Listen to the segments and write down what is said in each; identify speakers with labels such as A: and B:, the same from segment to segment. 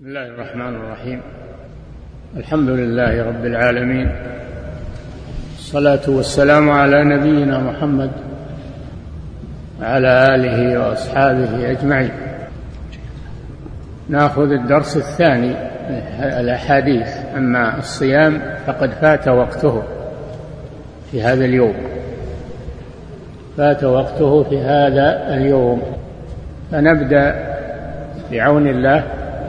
A: بسم الله الرحمن الرحيم. الحمد لله رب العالمين، الصلاة والسلام على نبينا محمد وعلى آله وأصحابه أجمعين. نأخذ الدرس الثاني، الأحاديث. أما الصيام فقد فات وقته في هذا اليوم، فات وقته في هذا اليوم، فنبدأ بعون الله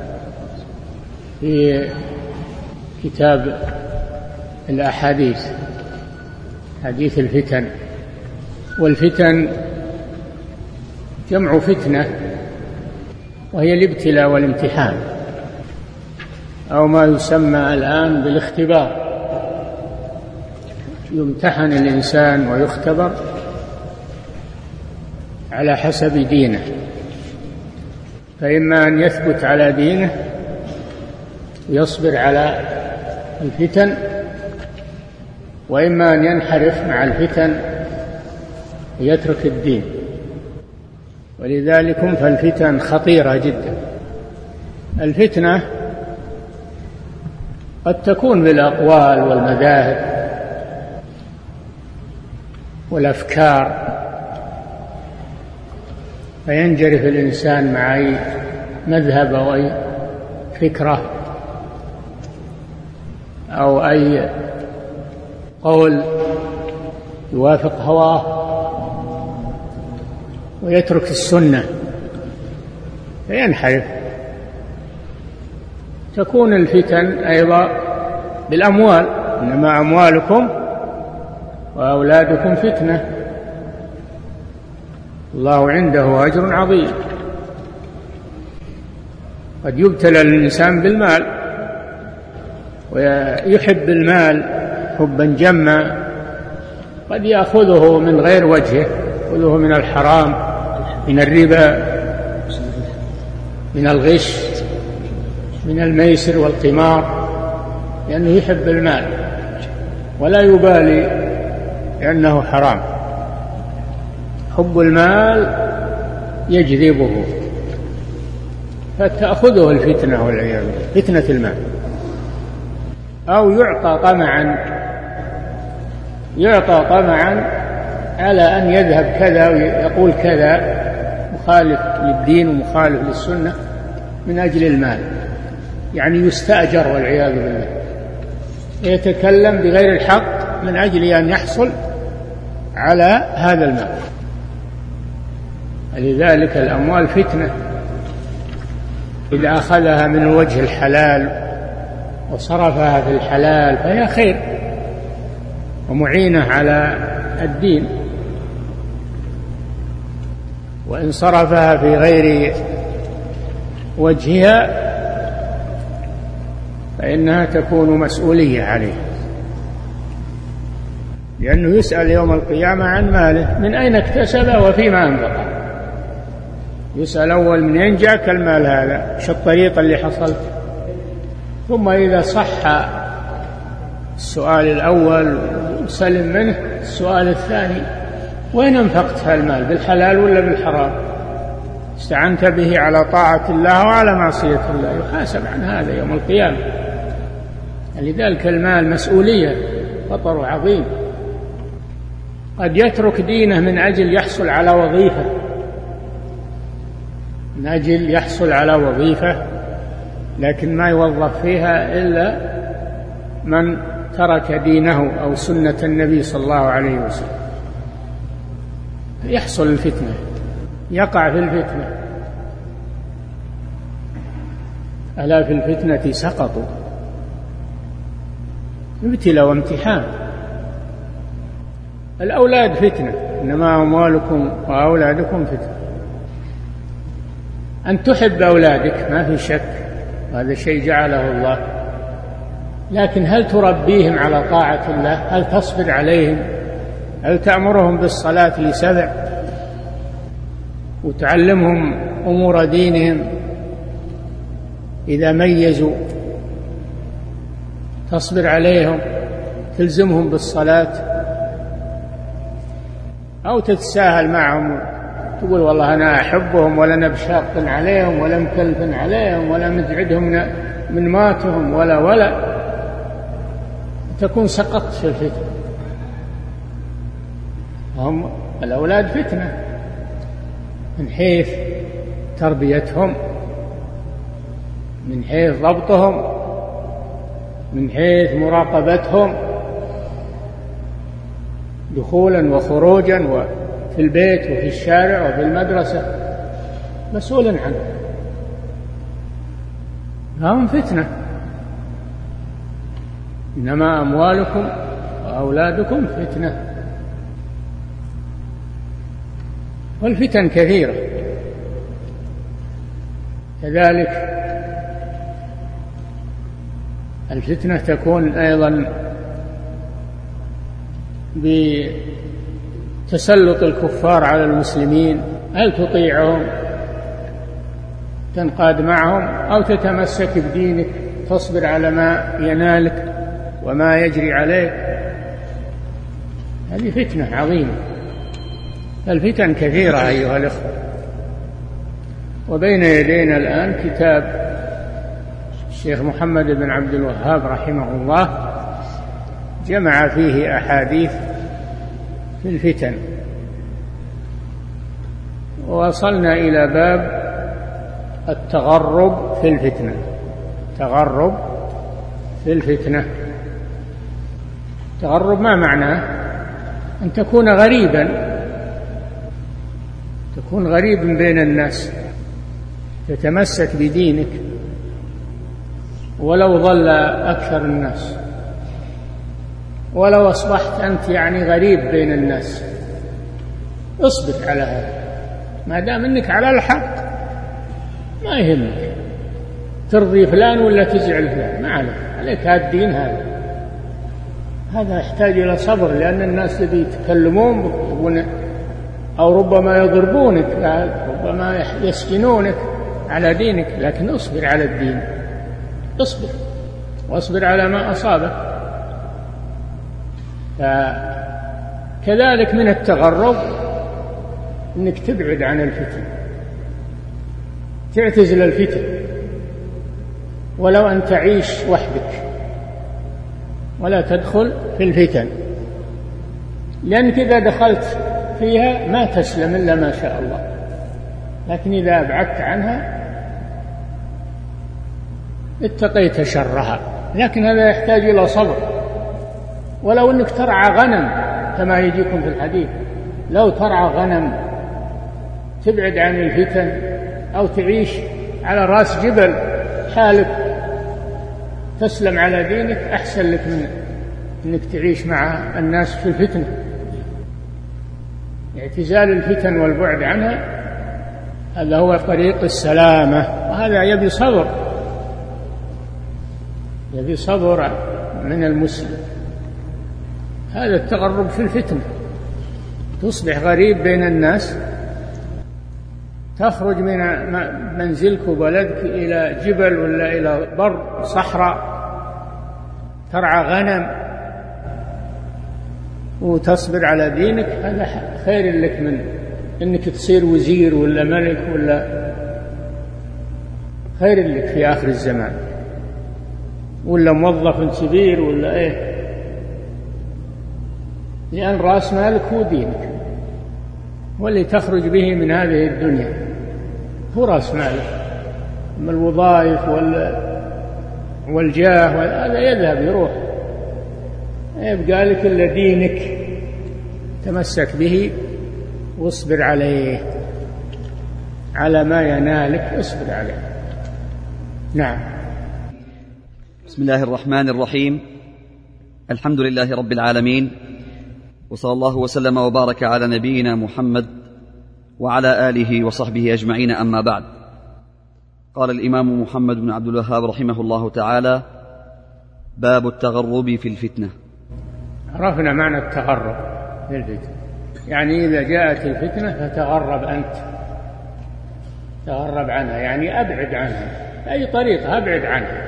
A: في كتاب الأحاديث، حديث الفتن. والفتن جمع فتنة، وهي الابتلاء والامتحان، أو ما يسمى الآن بالاختبار. يمتحن الإنسان ويختبر على حسب دينه، فإما أن يثبت على دينه ويصبر على الفتن، وإما أن ينحرف مع الفتن ويترك الدين. ولذلك فالفتن خطيرة جدا. الفتنة قد تكون بالأقوال والمذاهب والأفكار، فينجرف الإنسان مع أي مذهب أو أي فكرة أو أي قول يوافق هواه، ويترك السنة فينحرف. تكون الفتن أيضا بالأموال، إنما أموالكم وأولادكم فتنة الله عنده أجر عظيم. قد يبتلى الإنسان بالمال ويحب المال حبا جما، قد يأخذه من غير وجهه، يأخذه من الحرام، من الربا، من الغش، من الميسر والقمار، لأنه يحب المال ولا يبالي لأنه حرام. حب المال يجذبه فتأخذه الفتنة والعياذ بالله، فتنة المال. أو يعطى طمعا على أن يذهب كذا ويقول كذا مخالف للدين ومخالف للسنة من أجل المال، يعني يستأجر والعياذ بالله، يتكلم بغير الحق من أجل أن يحصل على هذا المال. لذلك الأموال فتنة، إذا أخذها من الوجه الحلال وصرفها في الحلال فهي خير ومعينة على الدين، وإن صرفها في غير وجهها فإنها تكون مسؤولية عليه، لأنه يسأل يوم القيامة عن ماله، من أين اكتسبه وفيما أنفقه. يسأل أول من أين جاءك المال هذا، شو الطريقة اللي حصلت. ثم إذا صح السؤال الأول وسلم منه السؤال الثاني، وين أنفقت المال، بالحلال ولا بالحرام، استعنت به على طاعة الله وعلى معصية الله، يحاسب عن هذا يوم القيامة. لذلك المال مسؤولية، خطر عظيم. قد يترك دينه من أجل يحصل على وظيفة، من أجل يحصل على وظيفة، لكن ما يوظف فيها إلا من ترك دينه أو سنة النبي صلى الله عليه وسلم. يحصل الفتنة، يقع في الفتنة. ألا في الفتنة سقطوا، ابتلاء وامتحان. الأولاد فتنة، إنما أموالكم وأولادكم فتنة. أن تحب أولادك ما في شك، هذا شيء جعله الله، لكن هل تربيهم على طاعة الله؟ هل تصبر عليهم؟ هل تأمرهم بالصلاة ل7 وتعلمهم أمور دينهم؟ إذا ميزوا تصبر عليهم، تلزمهم بالصلاة، أو تتساهل معهم تقول والله أنا أحبهم ولا نبشاق عليهم ولا مكلف عليهم ولا مزعدهم من ماتهم ولا تكون سقطت في الفتنة. هم الأولاد فتنة من حيث تربيتهم، من حيث ضبطهم، من حيث مراقبتهم دخولا وخروجا وفي البيت وفي الشارع وفي المدرسة، مسؤول عنه. هم فتنة. إنما أموالكم وأولادكم فتنة. والفتن كثيرة. كذلك الفتنة تكون أيضا بتسلط الكفار على المسلمين، هل تطيعهم تنقاد معهم أو تتمسك بدينك تصبر على ما ينالك وما يجري عليك؟ هذه فتنة عظيمة. الفتن كثيرة أيها الأخوة. وبين يدينا الآن كتاب الشيخ محمد بن عبد الوهاب رحمه الله جمع فيه أحاديث في الفتن، ووصلنا إلى باب التغرب في الفتنة. تغرب في الفتنة. التغرب ما معناه؟ أن تكون غريبا، تكون غريب بين الناس، تتمسك بدينك ولو ضل أكثر الناس، ولو أصبحت أنت غريب بين الناس، اصبر على هذا ما دام أنك على الحق، ما يهمك ترضي فلان ولا تزعل فلان، ما عليك هذا الدين. هذا يحتاج إلى صبر، لأن الناس الذي يتكلمون أو ربما يضربونك، ربما يسجنونك على دينك، لكن اصبر على الدين، اصبر واصبر على ما أصابك. كذلك من التغرب أنك تبعد عن الفتن، تعتزل الفتن، ولو أن تعيش وحدك ولا تدخل في الفتن، لأنك إذا دخلت فيها ما تسلم إلا ما شاء الله، لكن إذا أبعدت عنها اتقيت شرها. لكن هذا يحتاج إلى صبر. ولو أنك ترعى غنم كما يجيكم في الحديث، لو ترعى غنم تبعد عن الفتن، أو تعيش على رأس جبل حالك تسلم على دينك، أحسن لك من أنك تعيش مع الناس في الفتنة. اعتزال الفتن والبعد عنها هذا هو طريق السلامة، وهذا يبي صبر، يبي صبر من المسلم. هذا التغرب في الفتنة، تصبح غريب بين الناس، تخرج من منزلك وبلدك إلى جبل ولا إلى بر صحراء ترعى غنم وتصبر على دينك، هذا خير لك من أنك تصير وزير ولا ملك، ولا خير لك في آخر الزمان، ولا موظف كبير ولا إيه، لأن رأس مالك هو دينك، واللي تخرج به من هذه الدنيا هو رأس مالك. أما الوظائف والجاه هذا يذهب يروح، يبقى لك إلا دينك تمسك به واصبر عليه، على ما ينالك اصبر عليه. نعم.
B: بسم الله الرحمن الرحيم. الحمد لله رب العالمين، وصلى الله وسلم وبارك على نبينا محمد وعلى آله وصحبه أجمعين، أما بعد. قال الإمام محمد بن عبد الوهاب رحمه الله تعالى: باب التغرب في الفتنة.
A: عرفنا معنى التغرب في الفتنة، يعني إذا جاءت الفتنة فتغرب أنت، تغرب عنها، أبعد عنها بأي طريقة، أبعد عنها،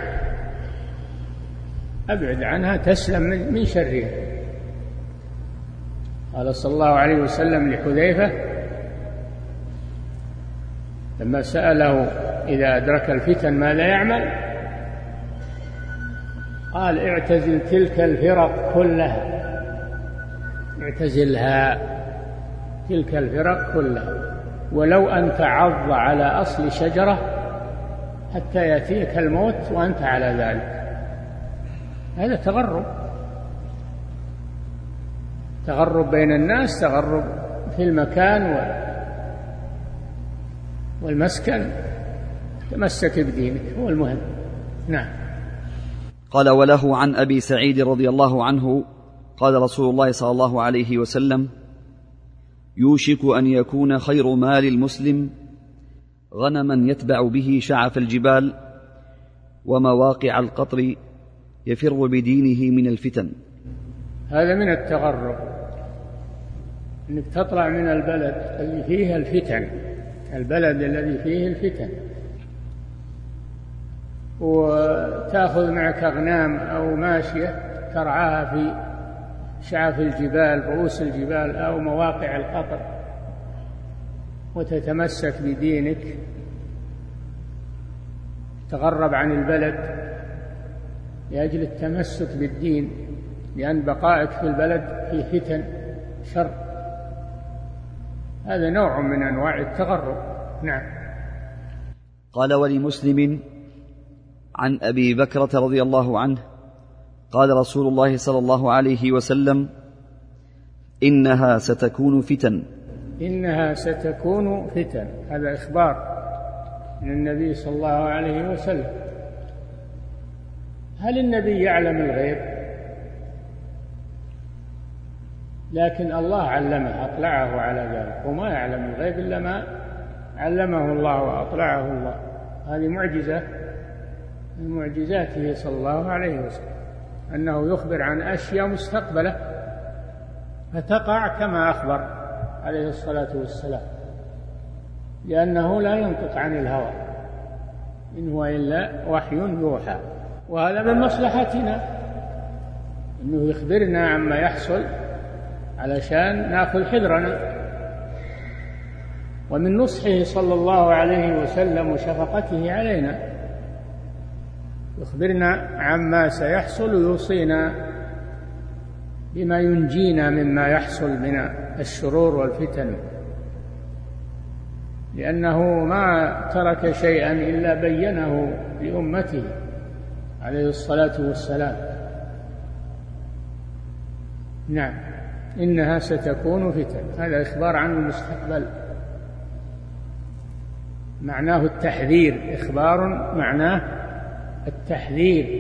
A: أبعد عنها تسلم من شرها. قال صلى الله عليه وسلم لحذيفة: لما سأله إذا أدرك الفتن ماذا يعمل قال اعتزل تلك الفرق كلها، اعتزلها تلك الفرق كلها، ولو أن تعض على أصل شجرة حتى يأتيك الموت وأنت على ذلك. هذا تغرب بين الناس، تغرب في المكان والمسكن. تمسك بدينك هو المهم. نعم.
B: قال: وله عن أبي سعيد رضي الله عنه قال رسول الله صلى الله عليه وسلم: يوشك أن يكون خير مال المسلم غنما يتبع به شعف الجبال ومواقع القطر يفر بدينه من الفتن.
A: هذا من التغرب، أنك تطلع من البلد الذي فيه الفتن، البلد الذي فيه الفتن، وتأخذ معك أغنام أو ماشية ترعاها في شعف الجبال، رؤوس الجبال أو مواقع القطر، وتتمسك بدينك، تغرب عن البلد لأجل التمسك بالدين، لأن بقائك في البلد فيه فتن شر. هذا نوع من أنواع التغرب. نعم.
B: قال: ولمسلم عن أبي بكرة رضي الله عنه قال رسول الله صلى الله عليه وسلم: إنها ستكون فتن.
A: إنها ستكون فتن، هذا إخبار من النبي صلى الله عليه وسلم. هل النبي يعلم الغيب؟ لكن الله علمه، أطلعه على ذلك، وما يعلم الغيب إلا ما علمه الله وأطلعه الله. هذه معجزة من معجزاته صلى الله عليه وسلم، أنه يخبر عن أشياء مستقبلة فتقع كما أخبر عليه الصلاة والسلام، لأنه لا ينطق عن الهوى، إن هو إلا وحي يوحى. وهذا من مصلحتنا أنه يخبرنا عما يحصل علشان نأخذ حذرنا. ومن نصحه صلى الله عليه وسلم وشفقته علينا يخبرنا عما سيحصل ويوصينا بما ينجينا مما يحصل من الشرور والفتن، لأنه ما ترك شيئا إلا بينه لأمته عليه الصلاة والسلام. نعم. إنها ستكون فتن، هذا إخبار عن المستقبل، معناه التحذير، إخبار معناه التحذير.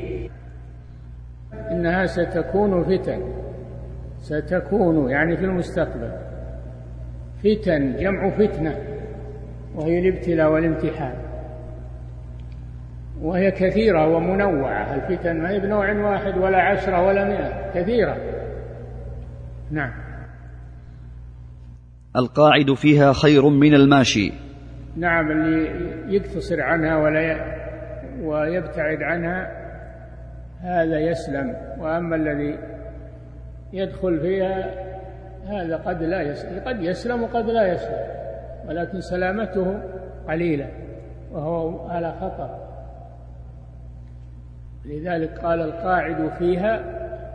A: إنها ستكون فتن، ستكون يعني في المستقبل. فتن جمع فتنة، وهي الابتلاء والامتحان، وهي كثيرة ومنوعة. الفتن ما هي بنوع واحد ولا 10 ولا 100، كثيرة. نعم.
B: القاعد فيها خير من الماشي.
A: نعم، اللي يقتصر عنها ويبتعد عنها هذا يسلم، وأما الذي يدخل فيها هذا قد لا يسلم، قد يسلم وقد لا يسلم، ولكن سلامته قليلة وهو على خطر. لذلك قال: القاعد فيها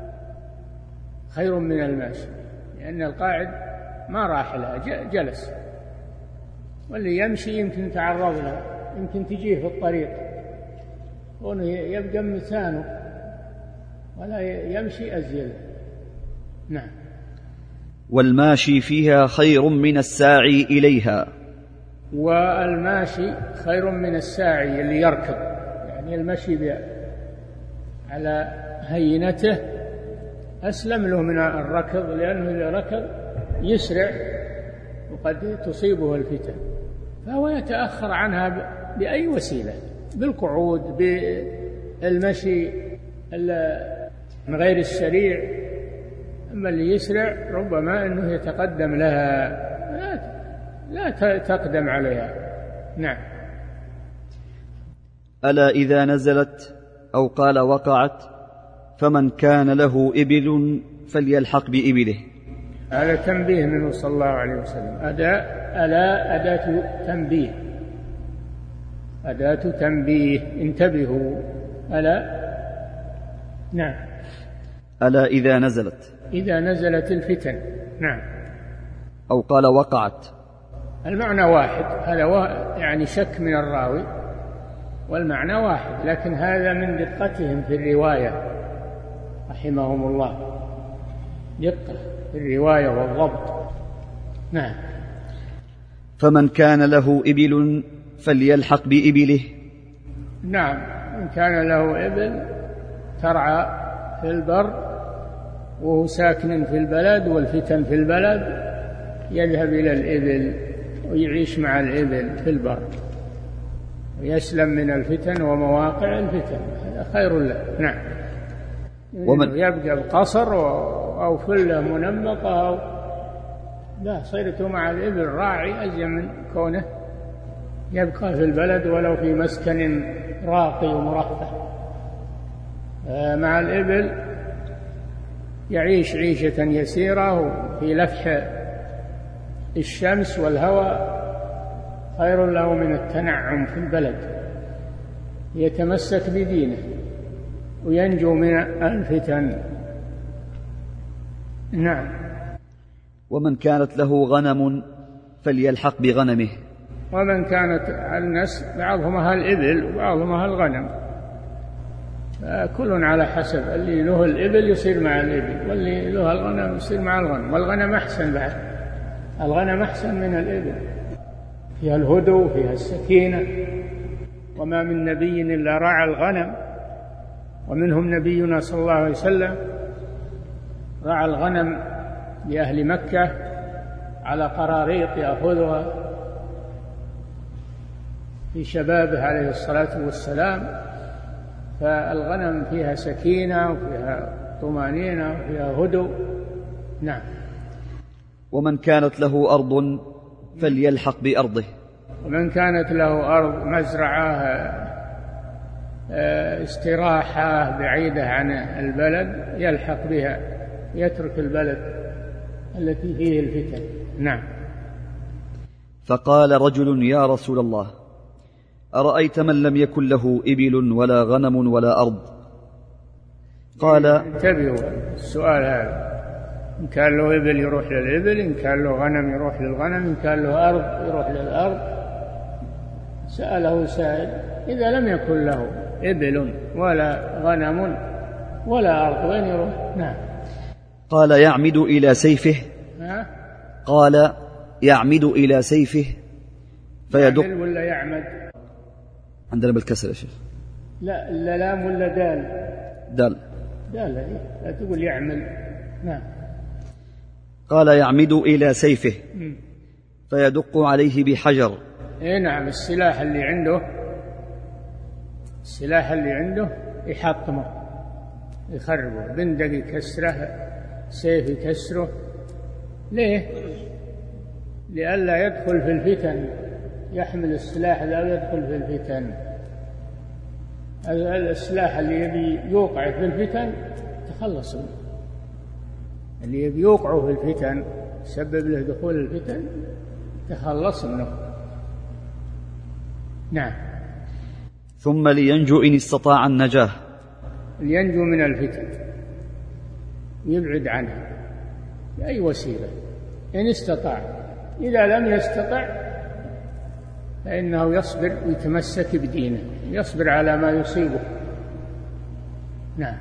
A: خير من الماشي، لأن القاعد ما راح لها، جلس، واللي يمشي يمكن تعرض له، يمكن تجيه في الطريق، وأنه يبقى مكانه ولا يمشي أزيل. نعم.
B: والماشي فيها خير من الساعي إليها.
A: والماشي خير من الساعي، اللي يركض، يعني المشي على هينته أسلم له من الركض، لأنه إذا ركض يسرع وقد تصيبه الفتن، فهو يتأخر عنها بأي وسيلة، بالقعود، بالمشي من غير السريع. أما اللي يسرع ربما أنه يتقدم لها، لا تقدم عليها. نعم.
B: ألا إذا نزلت أو قال وقعت فمن كان له إبل فليلحق بإبله.
A: هذا تنبيه منه صلى الله عليه وسلم. ألا أداة تنبيه، أداة تنبيه، انتبهوا. ألا نعم،
B: ألا إذا نزلت
A: الفتن. نعم.
B: أو قال وقعت.
A: المعنى واحد، هذا يعني شك من الراوي، والمعنى واحد، لكن هذا من دقتهم في الرواية رحمهم الله، دقة في الرواية والضبط. نعم.
B: فمن كان له إبل فليلحق بإبله.
A: نعم، إن كان له إبل ترعى في البر وهو ساكن في البلد والفتن في البلد، يذهب إلى الإبل ويعيش مع الإبل في البر ويسلم من الفتن ومواقع الفتن، هذا خير له. نعم. يبقى بقصر أو فلة منمقة أو لا، صيرته مع الإبل راعي أجل من كونه يبقى في البلد ولو في مسكن راقي ومرفه. مع الإبل يعيش عيشة يسيرة في لفح الشمس والهواء، خير له من التنعم في البلد، يتمسك بدينه وينجو من الفتن. نعم.
B: ومن كانت له غنم فليلحق بغنمه.
A: ومن كانت الناس بعضهم أهل الإبل وبعضهم أهل الغنم، كل على حسب، اللي له الإبل يصير مع الإبل، واللي له الغنم يصير مع الغنم. والغنم أحسن بعد، الغنم أحسن من الإبل، فيها الهدوء فيها السكينة. وما من نبي إلا رعى الغنم، ومنهم نبينا صلى الله عليه وسلم رعى الغنم لأهل مكة على قراريط يأخذها في شبابه عليه الصلاة والسلام. فالغنم فيها سكينة وفيها طمأنينة وفيها هدوء. نعم.
B: ومن كانت له أرض فليلحق بأرضه.
A: ومن كانت له أرض مزرعة استراحة بعيدة عن البلد يلحق بها، يترك البلد التي فيه الفتن. نعم.
B: فقال رجل يا رسول الله أرأيت من لم يكن له إبل ولا غنم ولا أرض؟ قال
A: انتبهوا السؤال هذا، إن كان له إبل يروح للإبل، إن كان له غنم يروح للغنم، إن كان له أرض يروح للأرض. سأله سائل إذا لم يكن له إبل ولا غنم ولا أرض وين يروح؟ نعم.
B: قال يعمد إلى سيفه. قال يعمد إلى سيفه فيدق.
A: يعمل ولا يعمد؟
B: عندنا بالكسر يا شيخ.
A: لا لام ولا دال؟
B: دال.
A: لا تقول يعمل. نعم.
B: قال يعمد إلى سيفه فيدق عليه بحجر.
A: نعم. السلاح اللي عنده يحطمه يخربه، بندق يكسره، سيف يكسره. ليه؟ لئلا يدخل في الفتن، يحمل السلاح لا يدخل في الفتن. السلاح اللي يبي يوقع في الفتن تخلص منه، اللي يبي يوقعه في الفتن يسبب له دخول الفتن تخلص منه. نعم.
B: ثم لينجو إن استطاع النجاة.
A: لينجو من الفتن، يبعد عنها بأي وسيلة إن استطاع. إذا لم يستطع فإنه يصبر ويتمسك بدينه، يصبر على ما يصيبه. نعم.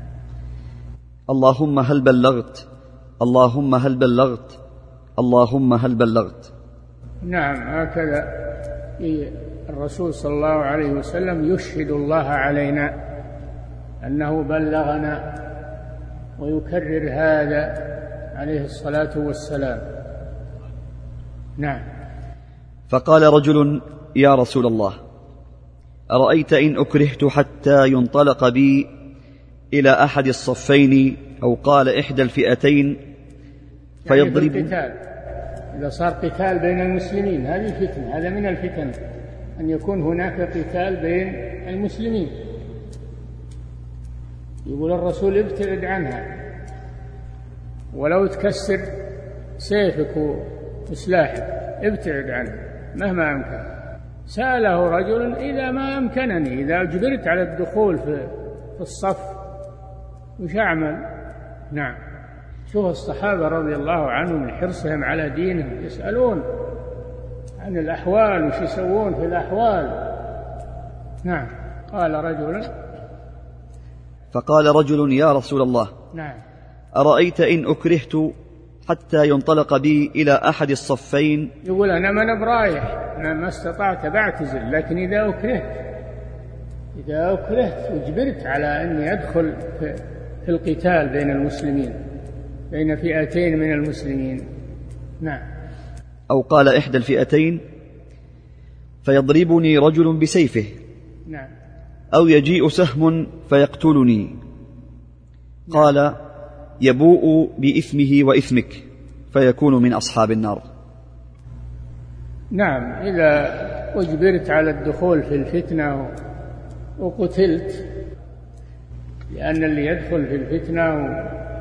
B: اللهم هل بلغت، اللهم هل بلغت، اللهم هل بلغت.
A: نعم. هكذا الرسول صلى الله عليه وسلم يشهد الله علينا أنه بلغنا، ويكرر هذا عليه الصلاة والسلام. نعم.
B: فقال رجل يا رسول الله أرأيت إن أكرهت حتى ينطلق بي إلى أحد الصفين، أو قال إحدى الفئتين، فيضرب.
A: يعني إذا صار قتال بين المسلمين هذه فتنة، هذا من الفتن أن يكون هناك قتال بين المسلمين. يقول الرسول ابتعد عنها، ولو تكسر سيفك وسلاحك ابتعد عنه مهما أمكن. سأله رجل: إذا ما أمكنني، إذا أجبرت على الدخول في الصف وش أعمل؟ نعم. شوف الصحابة رضي الله عنهم من حرصهم على دينهم، يسألون عن الأحوال وش يسوون في الأحوال. نعم.
B: فقال رجل: يا رسول الله،
A: نعم،
B: أرأيت إن أكرهت حتى ينطلق بي إلى أحد الصفين؟
A: يقول: أنا من برايح، أنا ما استطعت بعتزل، لكن إذا أكرهت وجبرت على أني أدخل في القتال بين المسلمين، بين فئتين من المسلمين. نعم.
B: أو قال: إحدى الفئتين فيضربني رجل بسيفه.
A: نعم.
B: أو يجيء سهم فيقتلني. قال: يبوء بإثمه وإثمك فيكون من أصحاب النار.
A: نعم. إذا أجبرت على الدخول في الفتنة وقتلت، لأن اللي يدخل في الفتنة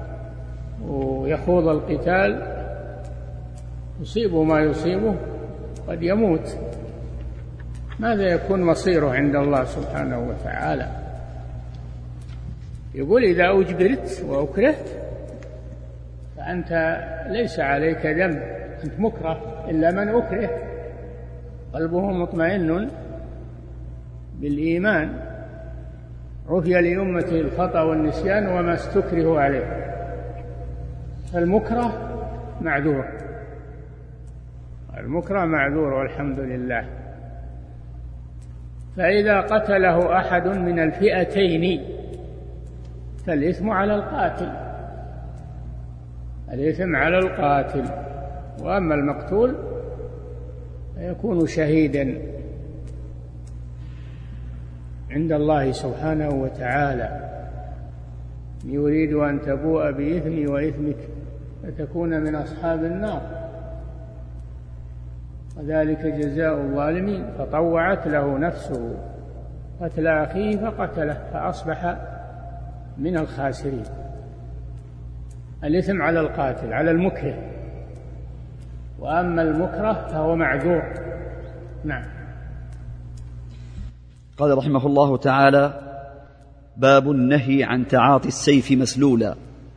A: ويخوض القتال يصيبه ما يصيبه، قد يموت، ماذا يكون مصيره عند الله سبحانه وتعالى؟ يقول: إذا أجبرت وأكرهت فأنت ليس عليك ذنب، أنت مكره، إلا من أكره قلبه مطمئن بالإيمان، عفي لأمته الخطأ والنسيان وما استكرهوا عليه. فالمكره معذور، المكره معذور والحمد لله. فإذا قتله أحد من الفئتين فالإثم على القاتل، الإثم على القاتل، وأما المقتول فيكون شهيدا عند الله سبحانه وتعالى. يريد أن تبوء بإثمي وإثمك فتكون من أصحاب النار، وذلك جزاء الظالمين. فطوعت له نفسه قتل أخيه فقتله فأصبح من الخاسرين. الإثم على القاتل، على المكره، وأما المكره فهو معذور. نعم.
B: قال رحمه الله تعالى: باب النهي عن تعاطي السيف مسلولا.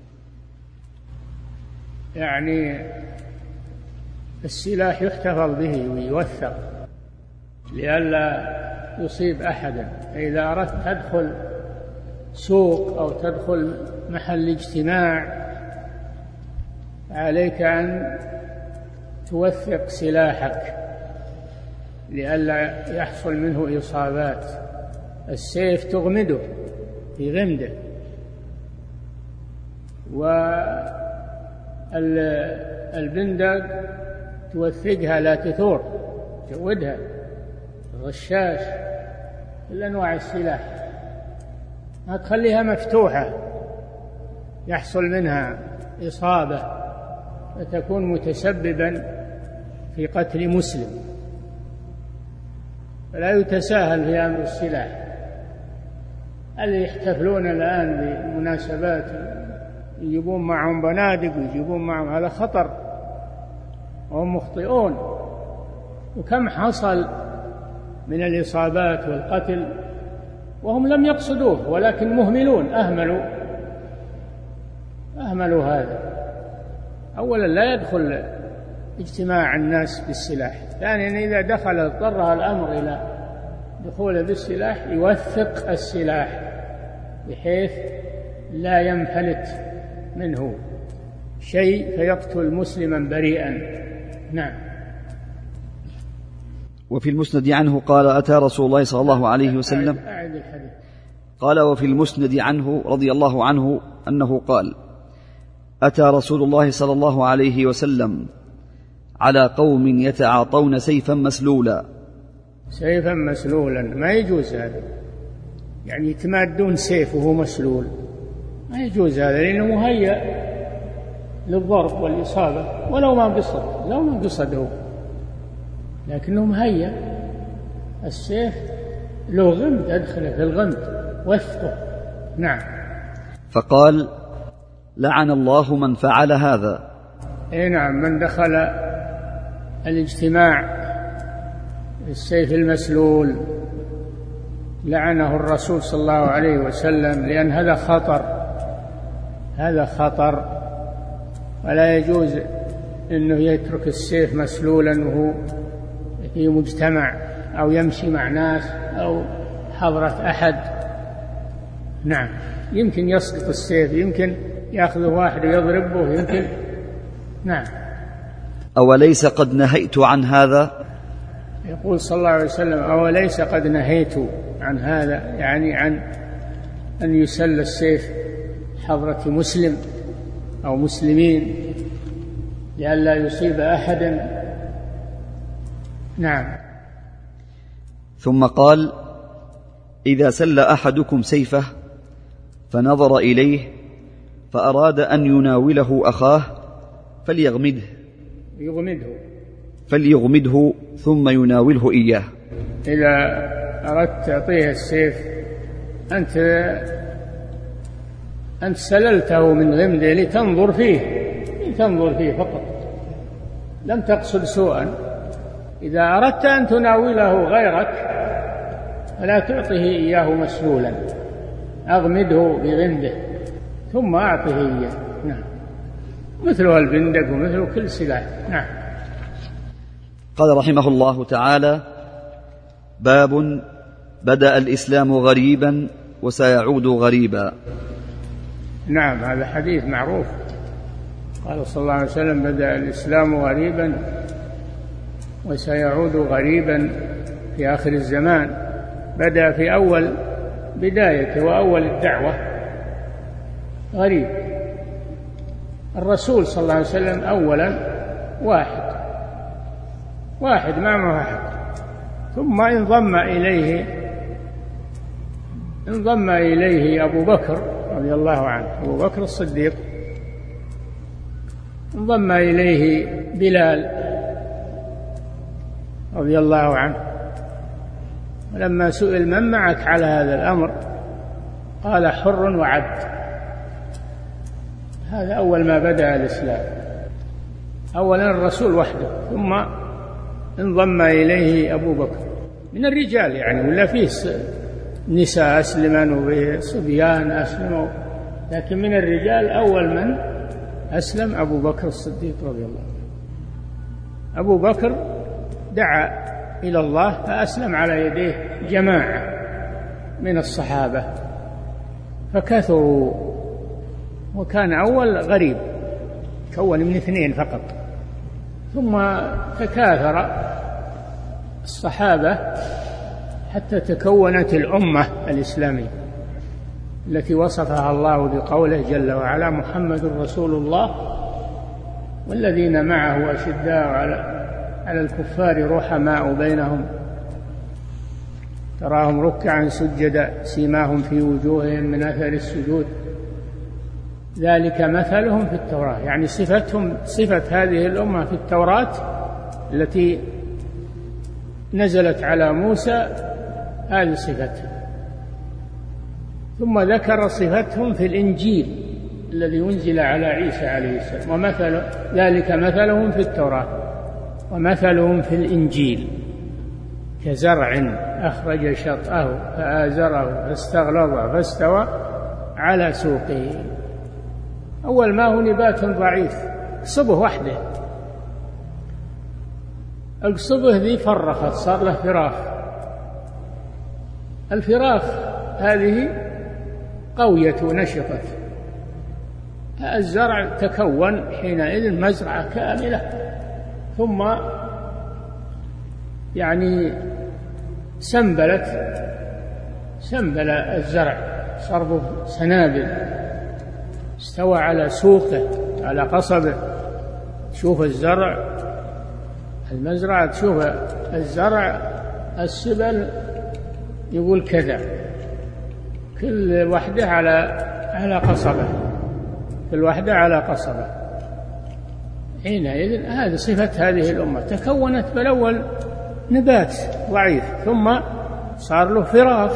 A: يعني السلاح يحتفظ به ويوثق لئلا يصيب أحدا. إذا أردت تدخل سوق أو تدخل محل اجتماع عليك أن توثق سلاحك لئلا يحصل منه إصابات. السيف تغمده في غمده، والبندق توثقها لا تثور، جودها، الرشاش، كل أنواع السلاح ما تخليها مفتوحة يحصل منها إصابة فتكون متسببا في قتل مسلم. فلا يتساهل في أمر السلاح. اللي يحتفلون الآن بمناسبات يجيبون معهم بنادق ويجيبون معهم، هذا خطر وهم مخطئون. وكم حصل من الإصابات والقتل وهم لم يقصدوه، ولكن مهملون، أهملوا هذا. أولا لا يدخل اجتماع الناس بالسلاح، ثانيا إذا دخل اضطر الأمر إلى دخول بالسلاح يوثق السلاح بحيث لا ينفلت منه شيء فيقتل مسلما بريئا. نعم.
B: وفي المسند عنه قال: أتى رسول الله صلى الله عليه وسلم. قال: وفي المسند عنه رضي الله عنه أنه قال: أتى رسول الله صلى الله عليه وسلم على قوم يتعاطون سيفا مسلولا.
A: سيفا مسلولا ما يجوز هذا، يعني يتمادون سيف وهو مسلول، ما يجوز هذا، لأنه مهيأ للضرب والإصابة ولو ما قصده، لكنه مهيأ. السيف له غمد، أدخله في الغمد وثقه. نعم.
B: فقال: لعن الله من فعل هذا.
A: نعم، من دخل الاجتماع السيف المسلول لعنه الرسول صلى الله عليه وسلم، لأن هذا خطر، ولا يجوز أنه يترك السيف مسلولا وهو في مجتمع أو يمشي مع ناس أو حضرة أحد. نعم، يمكن يسقط السيف، يمكن يأخذ واحد ويضربه، يمكن. نعم.
B: أوليس قد نهيت عن هذا؟
A: يقول صلى الله عليه وسلم: أوليس قد نهيت عن هذا، يعني عن أن يسل السيف حضرة مسلم أو مسلمين لئلا يصيب أحدا. نعم.
B: ثم قال: إذا سل أحدكم سيفه فنظر إليه فأراد أن يناوله أخاه فليغمده ثم يناوله إياه.
A: إذا أردت تعطيه السيف، أنت سللته من غمده لتنظر فيه فقط، لم تقصد سوءا. إذا أردت أن تناوله غيرك فلا تعطيه إياه مسلولا، أغمده بغمده ثم أعطيه إياه. نعم، مثل البندق ومثل كل سلاح. نعم.
B: قال رحمه الله تعالى: باب بدأ الإسلام غريبا وسيعود غريبا.
A: نعم، هذا حديث معروف. قال صلى الله عليه وسلم: بدأ الإسلام غريبا وسيعود غريبا في آخر الزمان. بدأ في أول بدايته وأول الدعوة غريب. الرسول صلى الله عليه وسلم أولا واحد ما واحد، ثم انضم إليه أبو بكر رضي الله عنه، أبو بكر الصديق، انضم إليه بلال رضي الله عنه. ولما سئل: من معك على هذا الأمر؟ قال: حر وعبد. هذا أول ما بدأ الإسلام. أولا الرسول وحده، ثم انضم إليه أبو بكر من الرجال، يعني ولا فيه نساء أسلمن وفيه صبيان أسلموا، لكن من الرجال أول من أسلم أبو بكر الصديق رضي الله عنه. أبو بكر دعا إلى الله فأسلم على يديه جماعة من الصحابة فكثروا، وكان أول غريب كون من 2 فقط، ثم تكاثر الصحابة حتى تكونت الأمة الإسلامية التي وصفها الله بقوله جل وعلا: محمد رسول الله والذين معه أشداء على الكفار رحماء بينهم تراهم ركعا سجدا سيماهم في وجوههم من أثر السجود ذلك مثلهم في التوراة. يعني صفة هذه الأمة في التوراة التي نزلت على موسى، هذه صفتهم. ثم ذكر صفتهم في الإنجيل الذي أنزل على عيسى عليه السلام: ومثل ذلك مثلهم في التوراة ومثلهم في الإنجيل كزرع أخرج شطأه فآزره فاستغلظ فاستوى على سوقه. أول ما هو نبات ضعيف، صبه وحده، الصبه ذي فرخت صار له فراخ، الفراخ هذه قويت ونشطت، الزرع تكون حينئذ مزرعة كاملة، ثم يعني سنبل الزرع، صار سنابل، استوى على سوقه على قصبه. تشوف الزرع المزرعة، تشوف الزرع السبل يقول كذا، كل وحدة على قصبة، كل وحدة على قصبة. حينئذ هذه صفة هذه الأمة، تكونت بالأول نبات ضعيف، ثم صار له فراخ،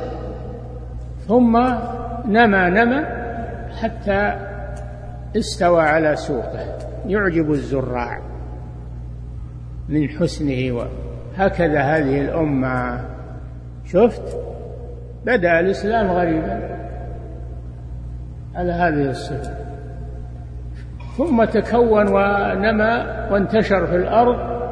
A: ثم نمى حتى استوى على سوقه، يعجب الزراع من حسنه هكذا هذه الأمة. شفت، بدأ الإسلام غريبا على هذه الصفة، ثم تكون ونمى وانتشر في الأرض،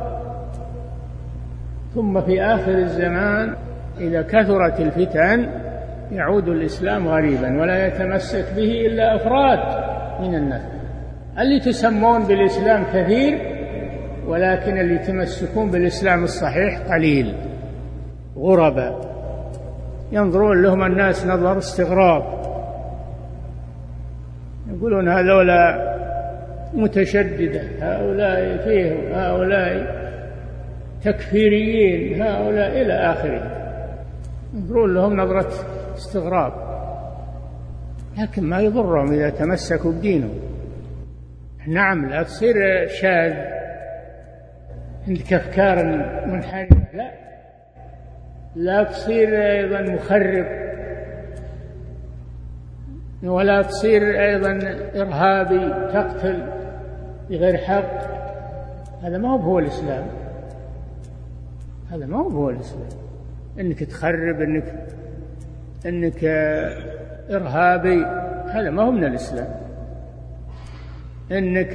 A: ثم في آخر الزمان إذا كثرت الفتن يعود الإسلام غريبا ولا يتمسك به إلا أفراد من الناس. اللي تسمون بالإسلام كثير، ولكن اللي يتمسكون بالإسلام الصحيح قليل، غرباء ينظرون لهم الناس نظر استغراب، يقولون هذولا متشددة، هؤلاء فيهم، هؤلاء تكفيريين، هؤلاء إلى آخره، ينظرون لهم نظرة استغراب، لكن ما يضرهم إذا تمسكوا بدينهم. نعم، لا تصير شاذ عندك أفكار منحرفة، لا تصير أيضا مخرب، ولا تصير أيضا إرهابي تقتل بغير حق. هذا ما هو الإسلام، هذا ما هو الإسلام. إنك تخرب، إنك إرهابي، هذا ما هو من الإسلام. إنك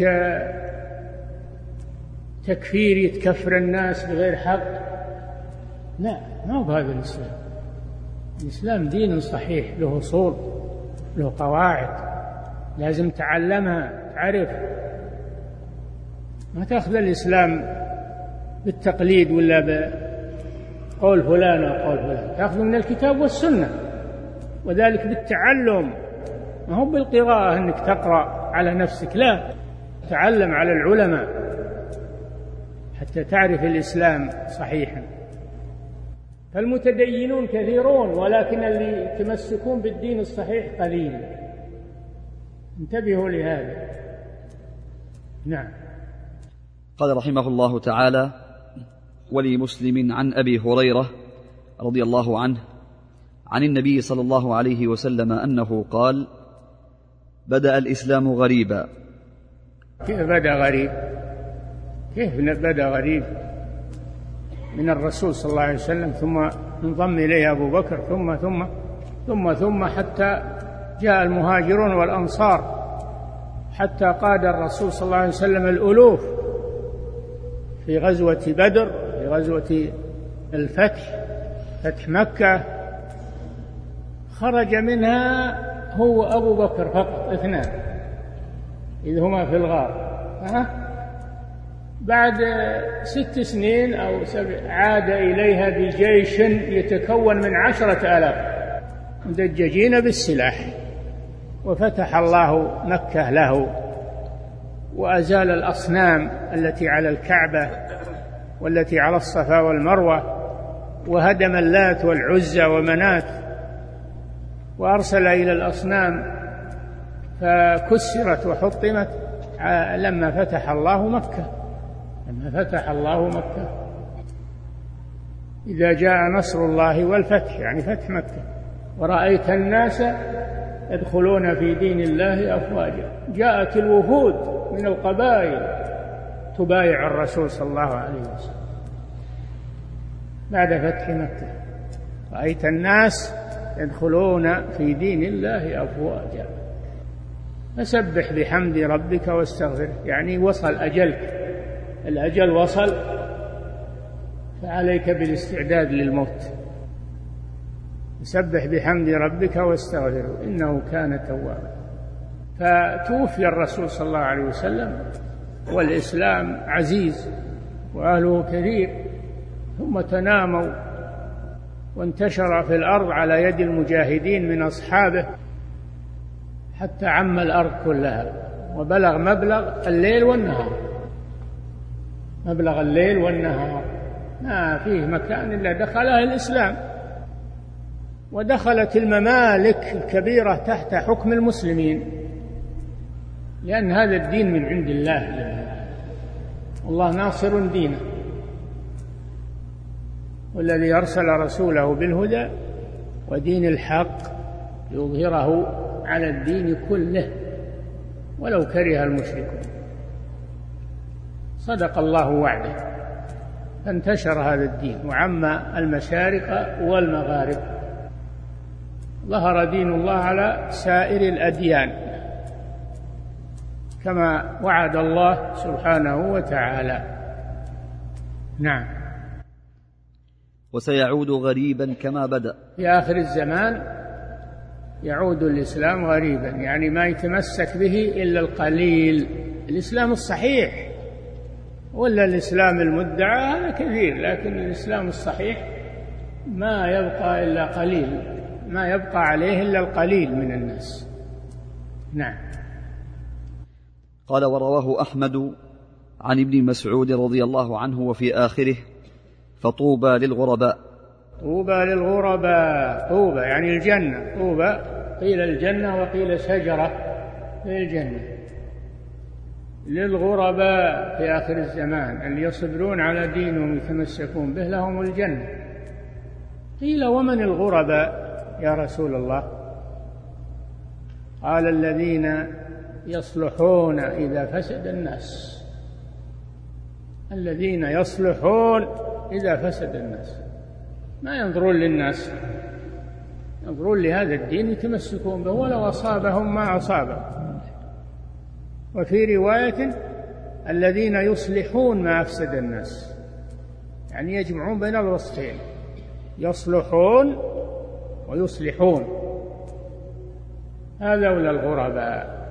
A: تكفيري تكفر الناس بغير حق، لا، ما هو بهذا الإسلام. الإسلام دين صحيح، له أصول، له قواعد، لازم تعلمها، تعرف. ما تأخذ الإسلام بالتقليد ولا بقول فلان وقول فلان، تأخذ من الكتاب والسنة، وذلك بالتعلم، ما هو بالقراءة أنك تقرأ على نفسك، لا، تعلم على العلماء حتى تعرف الإسلام صحيحا. فالمتدينون كثيرون، ولكن اللي يتمسكون بالدين الصحيح قليل. انتبهوا لهذا. نعم.
B: قال رحمه الله تعالى: ولمسلم عن أبي هريرة رضي الله عنه عن النبي صلى الله عليه وسلم أنه قال: بدأ الإسلام غريبا.
A: كيف بدأ غريب؟ كيف بدأ غريب؟ من الرسول صلى الله عليه وسلم، ثم انضم إليه أبو بكر، ثم حتى جاء المهاجرون والأنصار، حتى قاد الرسول صلى الله عليه وسلم الألوف في غزوة بدر، في غزوة الفتح، فتح مكة، خرج منها هو أبو بكر فقط، 2 إذ هما في الغار. بعد 6 سنين أو 7 عاد إليها بجيش يتكون من 10,000 مدججين بالسلاح، وفتح الله مكة له، وأزال الأصنام التي على الكعبة والتي على الصفا والمروة، وهدم اللات والعزى ومنات، وأرسل إلى الأصنام فكسرت وحطمت لما فتح الله مكة. إذا جاء نصر الله والفتح، يعني فتح مكة، ورأيت الناس يدخلون في دين الله أفواجا، جاءت الوفود من القبائل تبايع الرسول صلى الله عليه وسلم بعد فتح مكة. رأيت الناس يدخلون في دين الله أفواجا. فسبح بحمد ربك واستغفره، يعني وصل أجلك، الأجل وصل، فعليك بالاستعداد للموت. سبح بحمد ربك واستغفره إنه كان توابا. فتوفي الرسول صلى الله عليه وسلم والإسلام عزيز وأهله كثير، ثم تناموا وانتشر في الأرض على يد المجاهدين من أصحابه حتى عم الأرض كلها، وبلغ مبلغ الليل والنهار، ما فيه مكان إلا دخلها الإسلام، ودخلت الممالك الكبيرة تحت حكم المسلمين، لأن هذا الدين من عند الله، والله ناصر دينه، والذي أرسل رسوله بالهدى ودين الحق ليظهره على الدين كله ولو كره المشركون. صدق الله وعده. فانتشر هذا الدين وعم المشارق والمغارب. ظهر دين الله على سائر الأديان كما وعد الله سبحانه وتعالى. نعم.
B: وسيعود غريبا كما بدأ.
A: في آخر الزمان يعود الإسلام غريبا، يعني ما يتمسك به إلا القليل. الإسلام الصحيح ولا الإسلام المدعى هذا كثير، لكن الإسلام الصحيح ما يبقى إلا قليل، ما يبقى عليه إلا القليل من الناس. نعم.
B: قال: ورواه أحمد عن ابن مسعود رضي الله عنه وفي آخره: فطوبى للغرباء.
A: طوبى للغرباء، طوبى يعني الجنة، طوبى قيل الجنة وقيل شجرة في الجنة. للغرباء في آخر الزمان اللي يصبرون على دينهم يتمسكون به لهم الجنة. قيل: ومن الغرباء يا رسول الله؟ قال: الذين يصلحون إذا فسد الناس. الذين يصلحون إذا فسد الناس، ما ينظرون للناس، ينظرون لهذا الدين يتمسكون به ولو أصابهم ما أصابهم. وفي رواية: الذين يصلحون ما أفسد الناس، يعني يجمعون بين الوصفين، يصلحون ويصلحون. هذول الغرباء.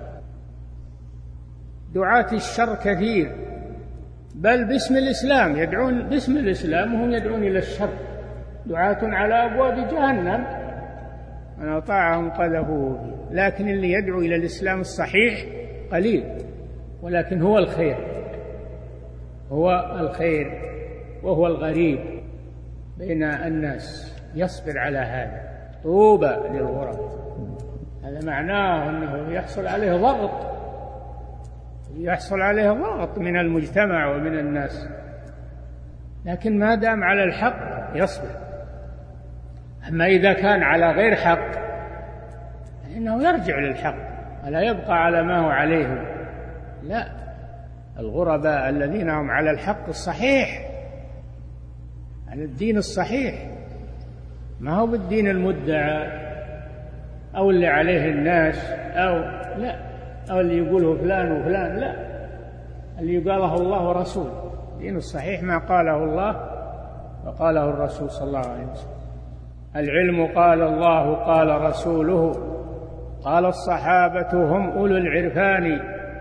A: دعاة الشر كثير، بل باسم الإسلام يدعون، باسم الإسلام وهم يدعون إلى الشر. دعاة على أبواب جهنم من أطاعهم قذفوه فيه. لكن اللي يدعو إلى الإسلام الصحيح قليل، ولكن هو الخير، هو الخير وهو الغريب بين الناس، يصبر على هذا. طوبى للغرباء، هذا معناه أنه يحصل عليه ضغط، يحصل عليه ضغط من المجتمع ومن الناس، لكن ما دام على الحق يصبر. أما إذا كان على غير حق فإنه يرجع للحق ولا يبقى على ما هو عليه. لا، الغرباء الذين هم على الحق الصحيح، على الدين الصحيح، ما هو بالدين المدعى أو اللي عليه الناس، أو لا، أو اللي يقوله فلان وفلان، لا، اللي قاله الله ورسوله. الدين الصحيح ما قاله الله وقاله الرسول صلى الله عليه وسلم. العلم قال الله قال رسوله قال الصحابة هم أولو العرفان.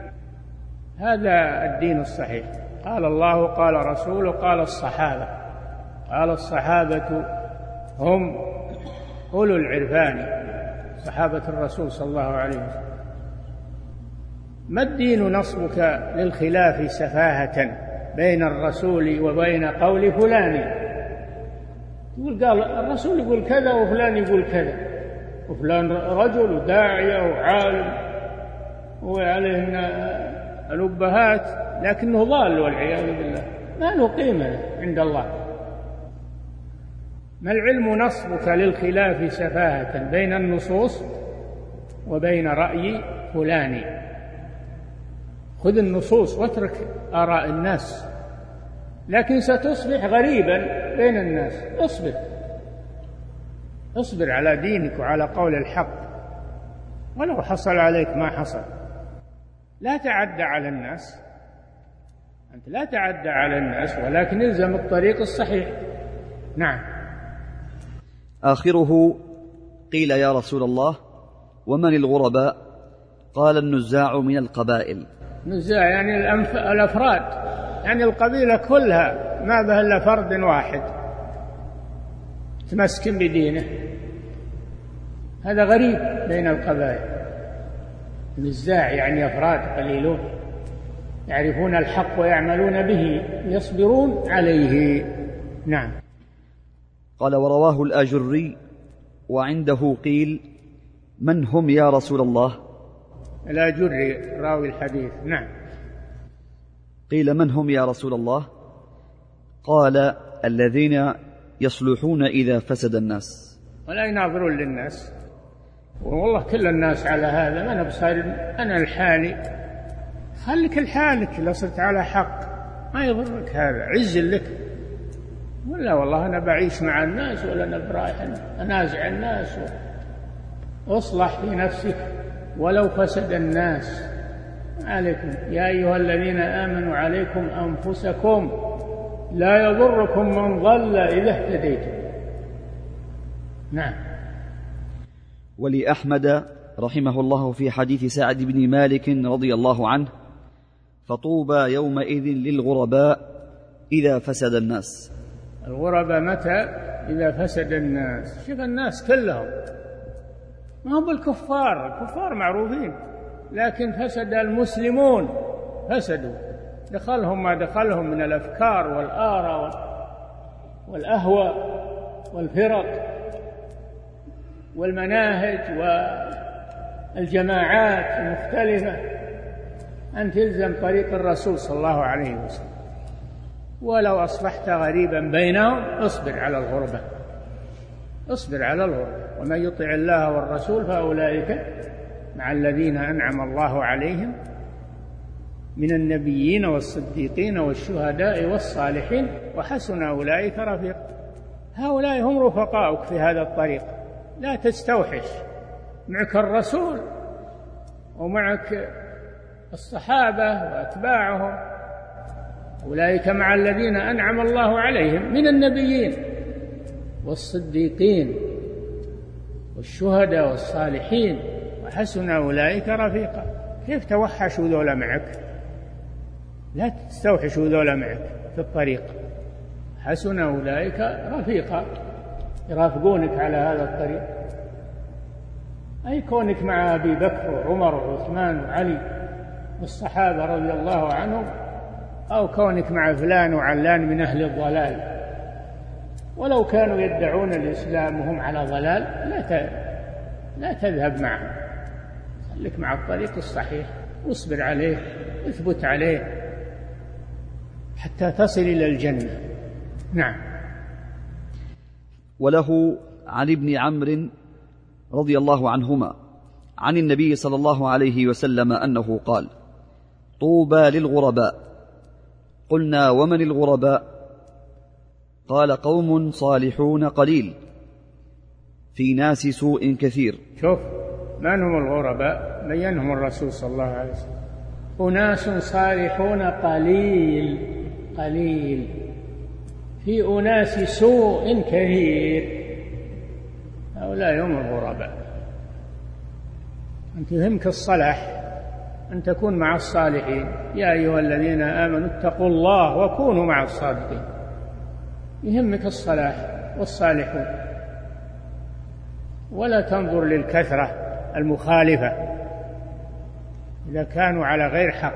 A: هذا الدين الصحيح، قال الله قال رسوله قال الصحابة، قال الصحابة هم أولو العرفان، صحابة الرسول صلى الله عليه وسلم. ما الدين نصبك للخلاف سفاهة بين الرسول وبين قول فلان؟ يقول قال الرسول يقول كذا وفلان يقول كذا، وفلان رجل وداعية وعالم وعليه الأبهات، لكنه ضال والعياذ بالله، ما له قيمة عند الله. ما العلم نصبك للخلاف سفاهة بين النصوص وبين رأي فلان؟ خذ النصوص واترك آراء الناس، لكن ستصبح غريبا بين الناس. اصبر على دينك وعلى قول الحق ولو حصل عليك ما حصل. لا تعدى على الناس، أنت لا تعدى على الناس، ولكن الزم الطريق الصحيح. نعم.
B: آخره: قيل يا رسول الله ومن الغرباء؟ قال: النزاع من القبائل.
A: نزاع يعني الأفراد، يعني القبيلة كلها ما به إلا فرد واحد تمسكن بدينه، هذا غريب بين القبائل. نزاع يعني أفراد قليلون يعرفون الحق ويعملون به يصبرون عليه. نعم.
B: قال: ورواه الآجري وعنده قيل: من هم يا رسول الله؟
A: الآجري راوي الحديث. نعم.
B: قيل: من هم يا رسول الله؟ قال: الذين يصلحون إذا فسد الناس.
A: ولا يناظرون للناس، والله كل الناس على هذا، ما أنا بصير أنا الحالي. خليك لحالك، لو صرت على حق ما يضرك، هذا عز لك. ولا والله أنا بعيش مع الناس ولا أنا برايح أنازع الناس. أصلح في نفسك ولو فسد الناس. عليكم يا أيها الذين آمنوا عليكم أنفسكم لا يضركم من ضل إذا اهتديتم. نعم.
B: ولأحمد رحمه الله في حديث سعد بن مالك رضي الله عنه: فطوبى يومئذ للغرباء إذا فسد الناس.
A: الغرباء متى؟ إذا فسد الناس. شوف الناس كلهم ما هم بالكفار، الكفار معروفين، لكن فسد المسلمون، فسدوا، دخلهم ما دخلهم من الأفكار والآراء والأهواء والفرق والمناهج والجماعات المختلفة. أن تلزم طريق الرسول صلى الله عليه وسلم، ولو أصبحت غريبا بينهم اصبر على الغربة، اصبر على الغربة. ومن يطع الله والرسول فأولئك مع الذين أنعم الله عليهم من النبيين والصديقين والشهداء والصالحين وحسن أولئك رفيقا. هؤلاء هم رفقاؤك في هذا الطريق. لا تستوحش، معك الرسول ومعك الصحابة وأتباعهم، أولئك مع الذين أنعم الله عليهم من النبيين والصديقين والشهداء والصالحين وحسن أولئك رفيقا. كيف توحشوا ذولا معك؟ لا تستوحشوا ذولا معك في الطريق. حسن أولئك رفيقا، يرافقونك على هذا الطريق. أي كونك مع أبي بكر وعمر وعثمان وعلي والصحابة رضي الله عنهم، أو كونك مع فلان وعلان من أهل الضلال، ولو كانوا يدعون الإسلام وهم على ضلال لا تذهب معهم. خليك مع الطريق الصحيح واصبر عليه، اثبت عليه حتى تصل إلى الجنة. نعم.
B: وله عن ابن عمرو رضي الله عنهما عن النبي صلى الله عليه وسلم أنه قال: طوبى للغرباء. قلنا: ومن الغرباء؟ قال: قوم صالحون قليل في ناس سوء كثير.
A: شوف من هم الغرباء؟ بينهم الرسول صلى الله عليه وسلم: أناس صالحون قليل في أناس سوء كثير. هؤلاء هم الغرباء. أنت يهمك الصلاح، أن تكون مع الصالحين. يا أيها الذين آمنوا اتقوا الله وكونوا مع الصادقين. يهمك الصلاح والصالحون، ولا تنظر للكثرة المخالفة إذا كانوا على غير حق.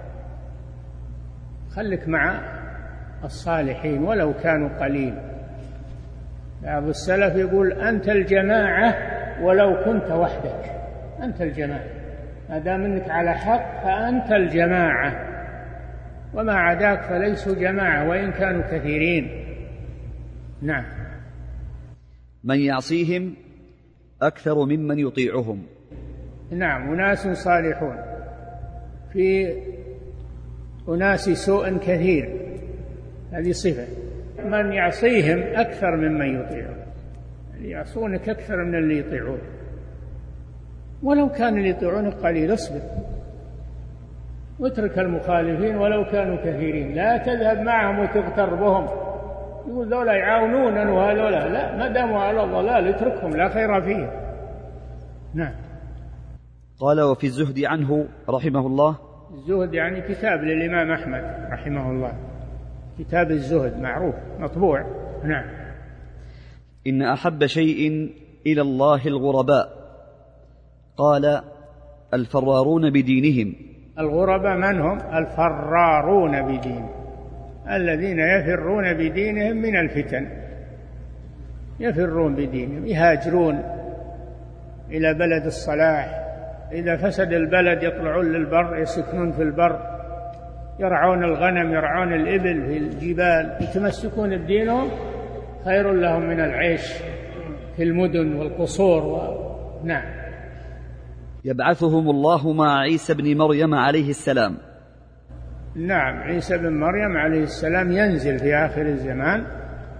A: خلك مع الصالحين ولو كانوا قليل. بعض السلف يقول: أنت الجماعة ولو كنت وحدك. أنت الجماعة، ما دام أنك على حق فأنت الجماعة، وما عداك فليسوا جماعة وإن كانوا كثيرين. نعم.
B: من يعصيهم أكثر ممن يطيعهم.
A: نعم. أناس صالحون في أناس سوء كثير، هذه صفة. من يعصيهم أكثر ممن يطيعهم، يعصونك أكثر من اللي يطيعون. ولو كان اللي يطيعونك قليل اصبر واترك المخالفين ولو كانوا كثيرين. لا تذهب معهم وتغتر بهم، يقول ذولا يعاونون وهذولا لا، ما داموا على الضلال اتركهم، لا خير فيهم. نعم.
B: قال: وفي الزهد عنه رحمه الله.
A: الزهد يعني كتاب للإمام أحمد رحمه الله، كتاب الزهد معروف مطبوع. نعم.
B: إن أحب شيء إلى الله الغرباء. قال: الفرارون بدينهم.
A: الغرباء من هم؟ الفرارون بدينهم، الذين يفرون بدينهم من الفتن، يفرون بدينهم، يهاجرون إلى بلد الصلاح. إذا فسد البلد يطلعون للبر، يسكنون في البر، يرعون الغنم، يرعون الإبل في الجبال، يتمسكون بدينهم، خير لهم من العيش في المدن والقصور. نعم.
B: يبعثهم الله مع عيسى بن مريم عليه السلام.
A: نعم. عيسى بن مريم عليه السلام ينزل في آخر الزمان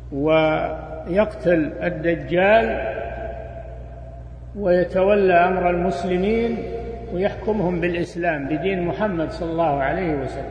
A: ويقتل الدجال ويتولى أمر المسلمين ويحكمهم بالإسلام بدين محمد صلى الله عليه وسلم،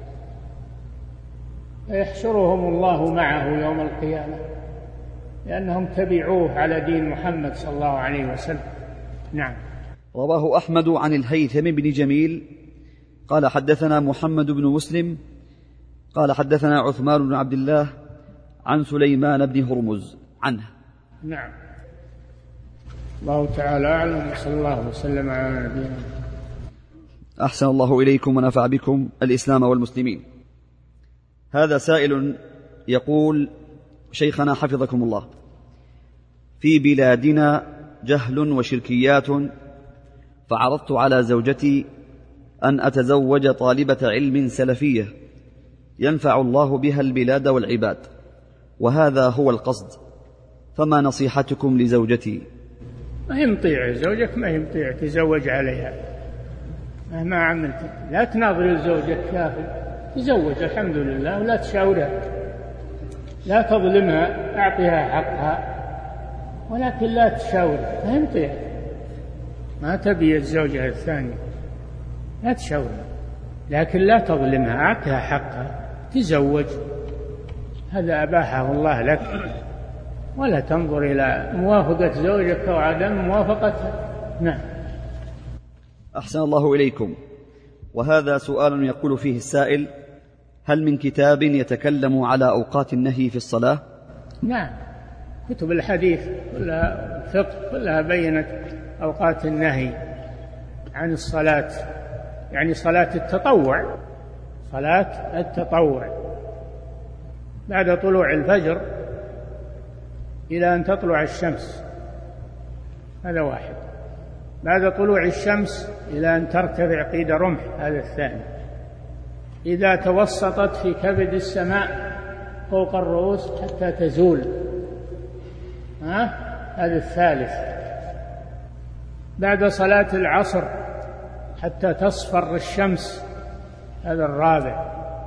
A: فيحشرهم الله معه يوم القيامة لأنهم تبعوه على دين محمد صلى الله عليه وسلم. نعم.
B: رواه أحمد عن الهيثم بن جميل قال حدثنا محمد بن مسلم قال حدثنا عثمان بن عبد الله عن سليمان بن هرمز عنه.
A: نعم. الله تعالى أعلم، وصلى الله وسلم على نبينا.
B: أحسن الله إليكم ونفع بكم الإسلام والمسلمين. هذا سائل يقول: شيخنا حفظكم الله، في بلادنا جهل وشركيات، فعرضت على زوجتي أن أتزوج طالبة علم سلفية ينفع الله بها البلاد والعباد، وهذا هو القصد، فما نصيحتكم لزوجتي؟
A: ما يمطيع زوجك، ما يمطيع تزوج عليها مهما عملت. لا تناظر زوجك كافر، تزوج الحمد لله، ولا تشاورها، لا تظلمها، أعطيها حقها، ولكن لا تشاورها. ما يمطيع، ما تبي الزوجة الثانية، لا تشاورها، لكن لا تظلمها، أعطيها حقها، تزوج، هذا أباحه الله لك، ولا تنظر إلى موافقة زوجك أو عدم موافقتها. نعم.
B: أحسن الله إليكم. وهذا سؤال يقول فيه السائل: هل من كتاب يتكلم على أوقات النهي في الصلاة؟
A: نعم، كتب الحديث كلها الفقه كلها بينت أوقات النهي عن الصلاة، يعني صلاة التطوع، صلاة التطوع بعد طلوع الفجر إلى أن تطلع الشمس، هذا واحد. بعد طلوع الشمس إلى أن ترتفع قيد رمح، هذا الثاني. إذا توسطت في كبد السماء فوق الرؤوس حتى تزول، هذا الثالث. بعد صلاة العصر حتى تصفر الشمس، هذا الرابع.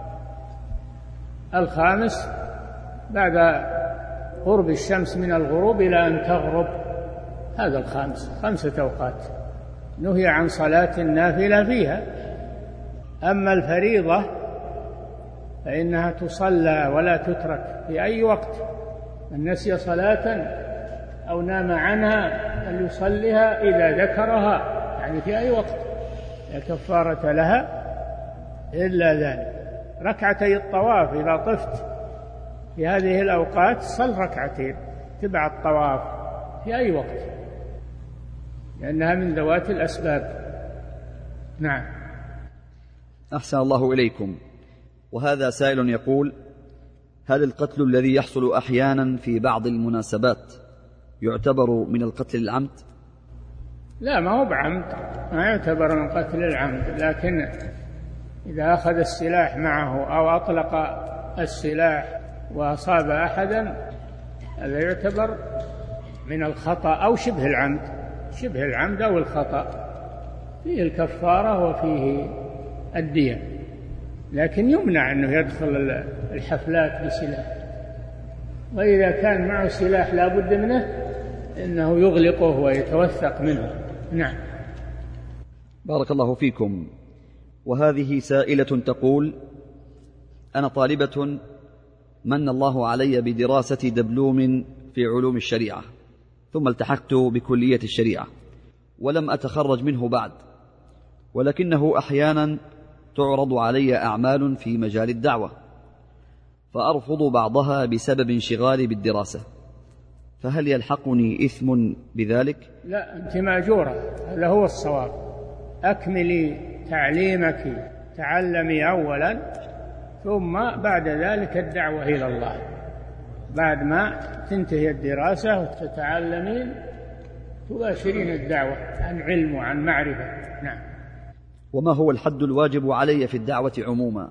A: الخامس بعد قرب الشمس من الغروب إلى أن تغرب، هذا الخامس. 5 أوقات نهي عن صلاة النافلة فيها. أما الفريضة فإنها تصلى ولا تترك في أي وقت. من نسي صلاة أو نام عنها فليصليها إذا ذكرها، يعني في أي وقت، لا كفارة لها إلا ذلك. ركعتي الطواف إذا طفت في هذه الأوقات صل ركعتين تبع الطواف في أي وقت، لأنها من ذوات الأسباب. نعم.
B: أحسن الله إليكم. وهذا سائل يقول: هل القتل الذي يحصل أحيانا في بعض المناسبات يعتبر من القتل العمد؟
A: لا، ما هو بعمد، ما يعتبر من قتل العمد، لكن إذا أخذ السلاح معه أو أطلق السلاح وأصاب أحدا هذا يعتبر من الخطأ أو شبه العمد. شبه العمد أو الخطأ فيه الكفارة وفيه الدية، لكن يمنع أنه يدخل الحفلات بسلاح، وإذا كان معه سلاح لا بد منه إنه يغلقه ويتوثق منه. نعم.
B: بارك الله فيكم. وهذه سائلة تقول: أنا طالبة من الله علي بدراسة دبلوم في علوم الشريعة، ثم التحقت بكلية الشريعة ولم أتخرج منه بعد، ولكنه أحيانا تعرض علي أعمال في مجال الدعوة فأرفض بعضها بسبب انشغالي بالدراسة، فهل يلحقني إثم بذلك؟
A: لا، أنت مأجورة، هذا هو الصواب. أكملي تعليمك، تعلمي أولا، ثم بعد ذلك الدعوة إلى الله. بعد ما تنتهي الدراسة وتتعلمين تباشرين الدعوة عن علم وعن معرفة. نعم.
B: وما هو الحد الواجب علي في الدعوة عموما؟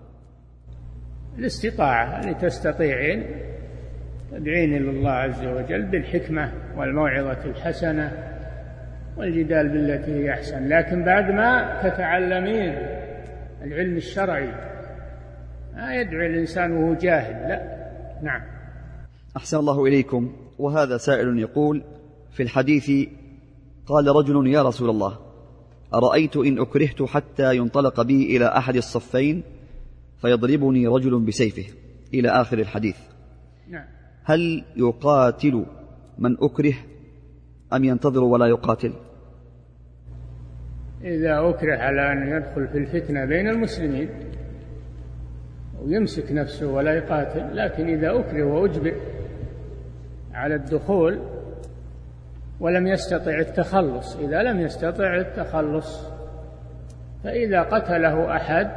A: الاستطاعة، اللي تستطيعين تدعين إلى الله عز وجل بالحكمة والموعظة الحسنة والجدال بالتي هي أحسن، لكن بعد ما تتعلمين العلم الشرعي ما يدعو الإنسان وهو جاهل، لا. نعم.
B: أحسن الله إليكم. وهذا سائل يقول: في الحديث قال رجل: يا رسول الله، أرأيت إن أكرهت حتى ينطلق بي إلى أحد الصفين فيضربني رجل بسيفه، إلى آخر الحديث.
A: نعم.
B: هل يقاتل من أكره أم ينتظر ولا يقاتل؟
A: إذا أكره على أن يدخل في الفتنة بين المسلمين ويمسك نفسه ولا يقاتل، لكن إذا أكره وأجبر على الدخول ولم يستطع التخلص، إذا لم يستطع التخلص فإذا قتله أحد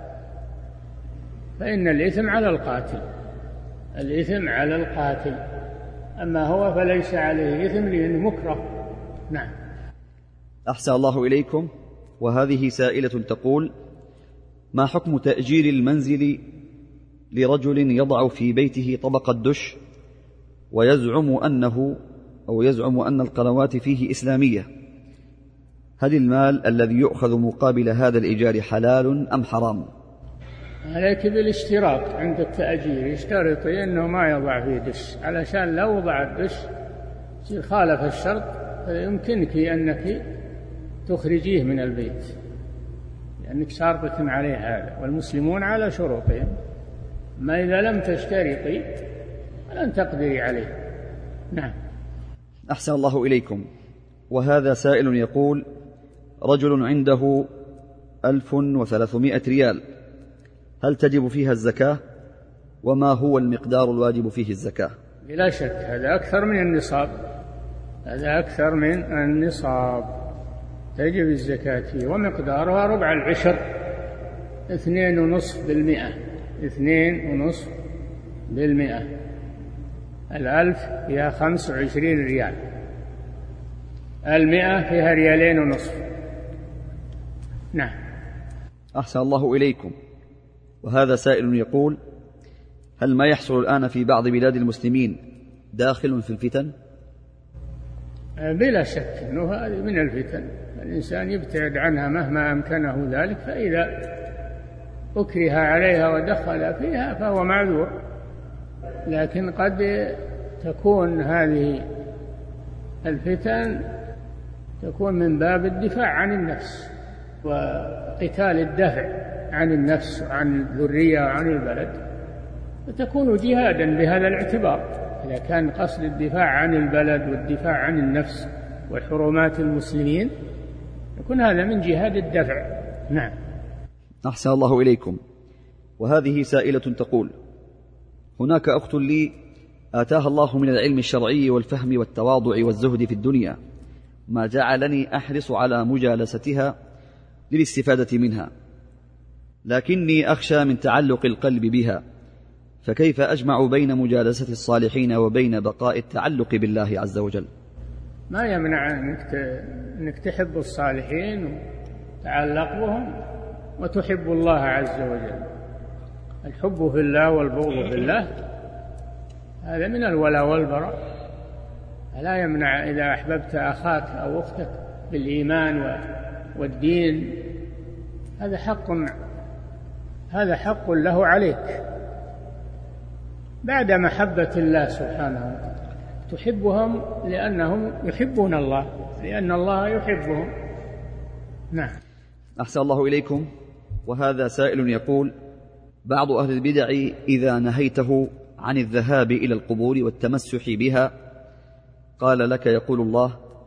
A: فإن الإثم على القاتل، الإثم على القاتل، أما هو فليس عليه إثم لأنه مكره. نعم.
B: أحسن الله إليكم. وهذه سائلة تقول: ما حكم تأجير المنزل لرجل يضع في بيته طبق الدش ويزعم أن القنوات فيه إسلامية؟ هل المال الذي يؤخذ مقابل هذا الإيجار حلال أم حرام؟
A: عليك بالاشتراط عند التأجير، يشترط أنه ما يضع فيه دش، علشان لو وضع الدش يصير خالف الشرط فيمكنك أنك تخرجيه من البيت لأنك شارطة عليه هذا، والمسلمون على شروطهم، ما إذا لم تشترطي فلن تقدري عليه. نعم.
B: أحسن الله إليكم. وهذا سائل يقول: رجل عنده 1300 ريال، هل تجب فيها الزكاة؟ وما هو المقدار الواجب فيه الزكاة؟
A: بلا شك هذا أكثر من النصاب، هذا أكثر من النصاب، تجب الزكاة فيه، ومقدارها ربع العشر، 2.5%، 2.5%. 1000 فيها 25 ريال، 100 فيها 2.5 ريال. نعم.
B: أحسن الله إليكم. وهذا سائل يقول: هل ما يحصل الآن في بعض بلاد المسلمين داخل في الفتن؟
A: بلا شك أنه هذه من الفتن، الإنسان يبتعد عنها مهما أمكنه ذلك، فإذا أكره عليها ودخل فيها فهو معذور، لكن قد تكون هذه الفتن تكون من باب الدفاع عن النفس وقتال الدفع عن النفس وعن الذرية وعن البلد، فتكون جهادا بهذا الاعتبار. إذا كان قصد الدفاع عن البلد والدفاع عن النفس وحرمات المسلمين يكون هذا من جهاد الدفع. نعم.
B: أحسن الله إليكم. وهذه سائلة تقول: هناك أخت لي آتاها الله من العلم الشرعي والفهم والتواضع والزهد في الدنيا ما جعلني أحرص على مجالستها للاستفادة منها، لكني أخشى من تعلق القلب بها، فكيف أجمع بين مجالسة الصالحين وبين بقاء التعلق بالله عز وجل؟
A: ما يمنع أنك تحب الصالحين وتعلق بهم وتحب الله عز وجل. الحب في الله والبغض في الله هذا من الولاء والبراء، لا يمنع إذا أحببت أخاك أو أختك بالإيمان والدين، هذا حق له عليك بعد محبة الله سبحانه وتعالى، تحبهم لأنهم يحبون الله، لأن الله يحبهم. نعم.
B: أحسن الله إليكم. وهذا سائل يقول: بعض أهل البدع إذا نهيته عن الذهاب إلى القبور والتمسح بها قال لك: يقول الله: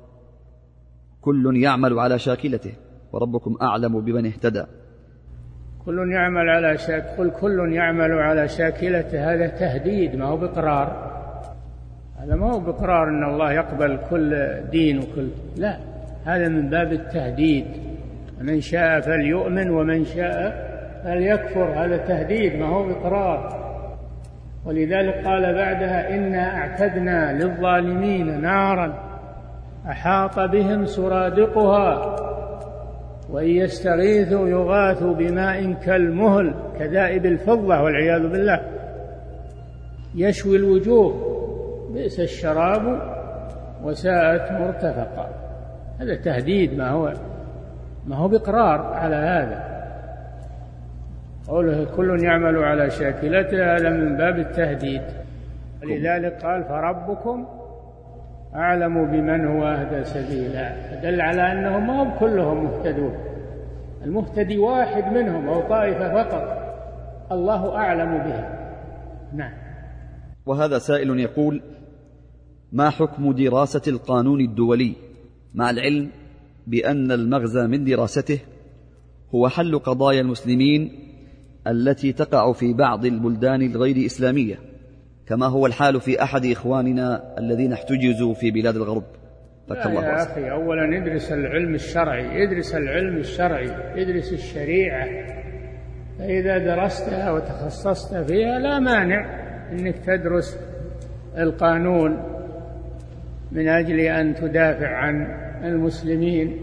B: كل يعمل على شاكلته وربكم أعلم بمن اهتدى.
A: كل يعمل على شاكلته، هذا تهديد، ما هو بإقرار، هذا ما هو بإقرار أن الله يقبل كل دين وكل، لا، هذا من باب التهديد، من شاء فليؤمن ومن شاء فليكفر، هذا تهديد ما هو بإقرار. ولذلك قال بعدها: إنا أعتدنا للظالمين نارا أحاط بهم سرادقها وإن يستغيثوا يغاثوا بماء كالمهل كذائب الفضة والعياذ بالله يشوي الوجوه بئس الشراب وساءت مرتفقا. هذا تهديد، ما هو بإقرار على هذا. قوله كل يعمل على شاكلته هذا من باب التهديد. ولذلك قال فربكم أعلم بمن هو أهدى سبيلا، فدل على أنهم ما هم كلهم مهتدون، المهتدي واحد منهم أو طائفة فقط الله أعلم بها. نعم.
B: وهذا سائل يقول: ما حكم دراسة القانون الدولي مع العلم بأن المغزى من دراسته هو حل قضايا المسلمين التي تقع في بعض البلدان الغير إسلامية، كما هو الحال في أحد إخواننا الذين احتجزوا في بلاد الغرب؟ فك الله
A: يا أخي، أولا ادرس العلم الشرعي، ادرس الشريعة، فإذا درستها وتخصصت فيها لا مانع أنك تدرس القانون من أجل أن تدافع عن المسلمين،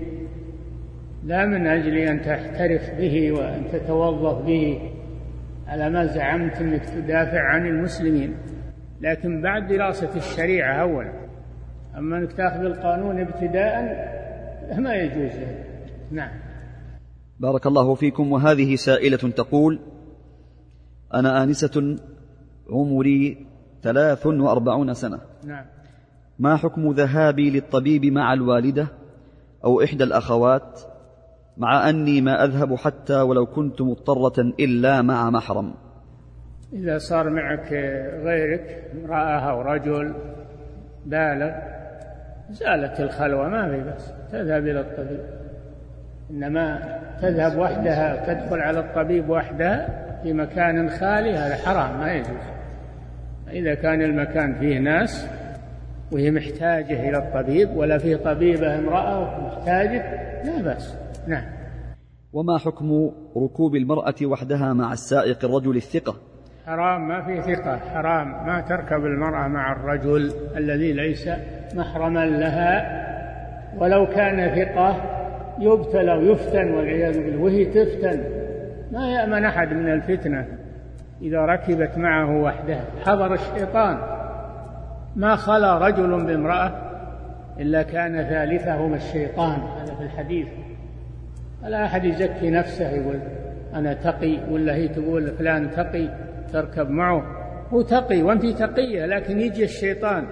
A: لا من أجل أن تحترف به وأن تتوظف به على ما زعمت أنك تدافع عن المسلمين، لكن بعد دراسة الشريعة أولا. أما أنك تأخذ القانون ابتداء ما يجوز. نعم.
B: بارك الله فيكم. وهذه سائلة تقول: أنا آنسة عمري 43 سنة.
A: نعم.
B: ما حكم ذهابي للطبيب مع الوالدة أو إحدى الأخوات، مع أني ما أذهب حتى ولو كنت مضطرة إلا مع محرم؟
A: إذا صار معك غيرك امرأة أو رجل بالغ زالت الخلوة ما في بس تذهب إلى الطبيب، إنما تذهب وحدها تدخل على الطبيب وحدها في مكان خالي هذا حرام ما يجوز. إذا كان المكان فيه ناس وهي محتاجة إلى الطبيب ولا فيه طبيبة امرأة محتاجة لا بأس. نعم.
B: وما حكم ركوب المرأة وحدها مع السائق الرجل الثقة؟
A: حرام، ما في ثقة، حرام، ما تركب المرأة مع الرجل الذي ليس محرما لها، ولو كان ثقة يبتلى ويفتن والعياذ بالله، وهي تفتن، ما يأمن أحد من الفتنة إذا ركبت معه وحدها. حضر الشيطان، ما خلا رجل بامرأة إلا كان ثالثهما الشيطان، هذا في الحديث. فلا أحد يزكي نفسه يقول أنا تقي، ولا هي تقول فلان تقي تركب معه، هو تقي وأنت تقية، لكن يجي الشيطان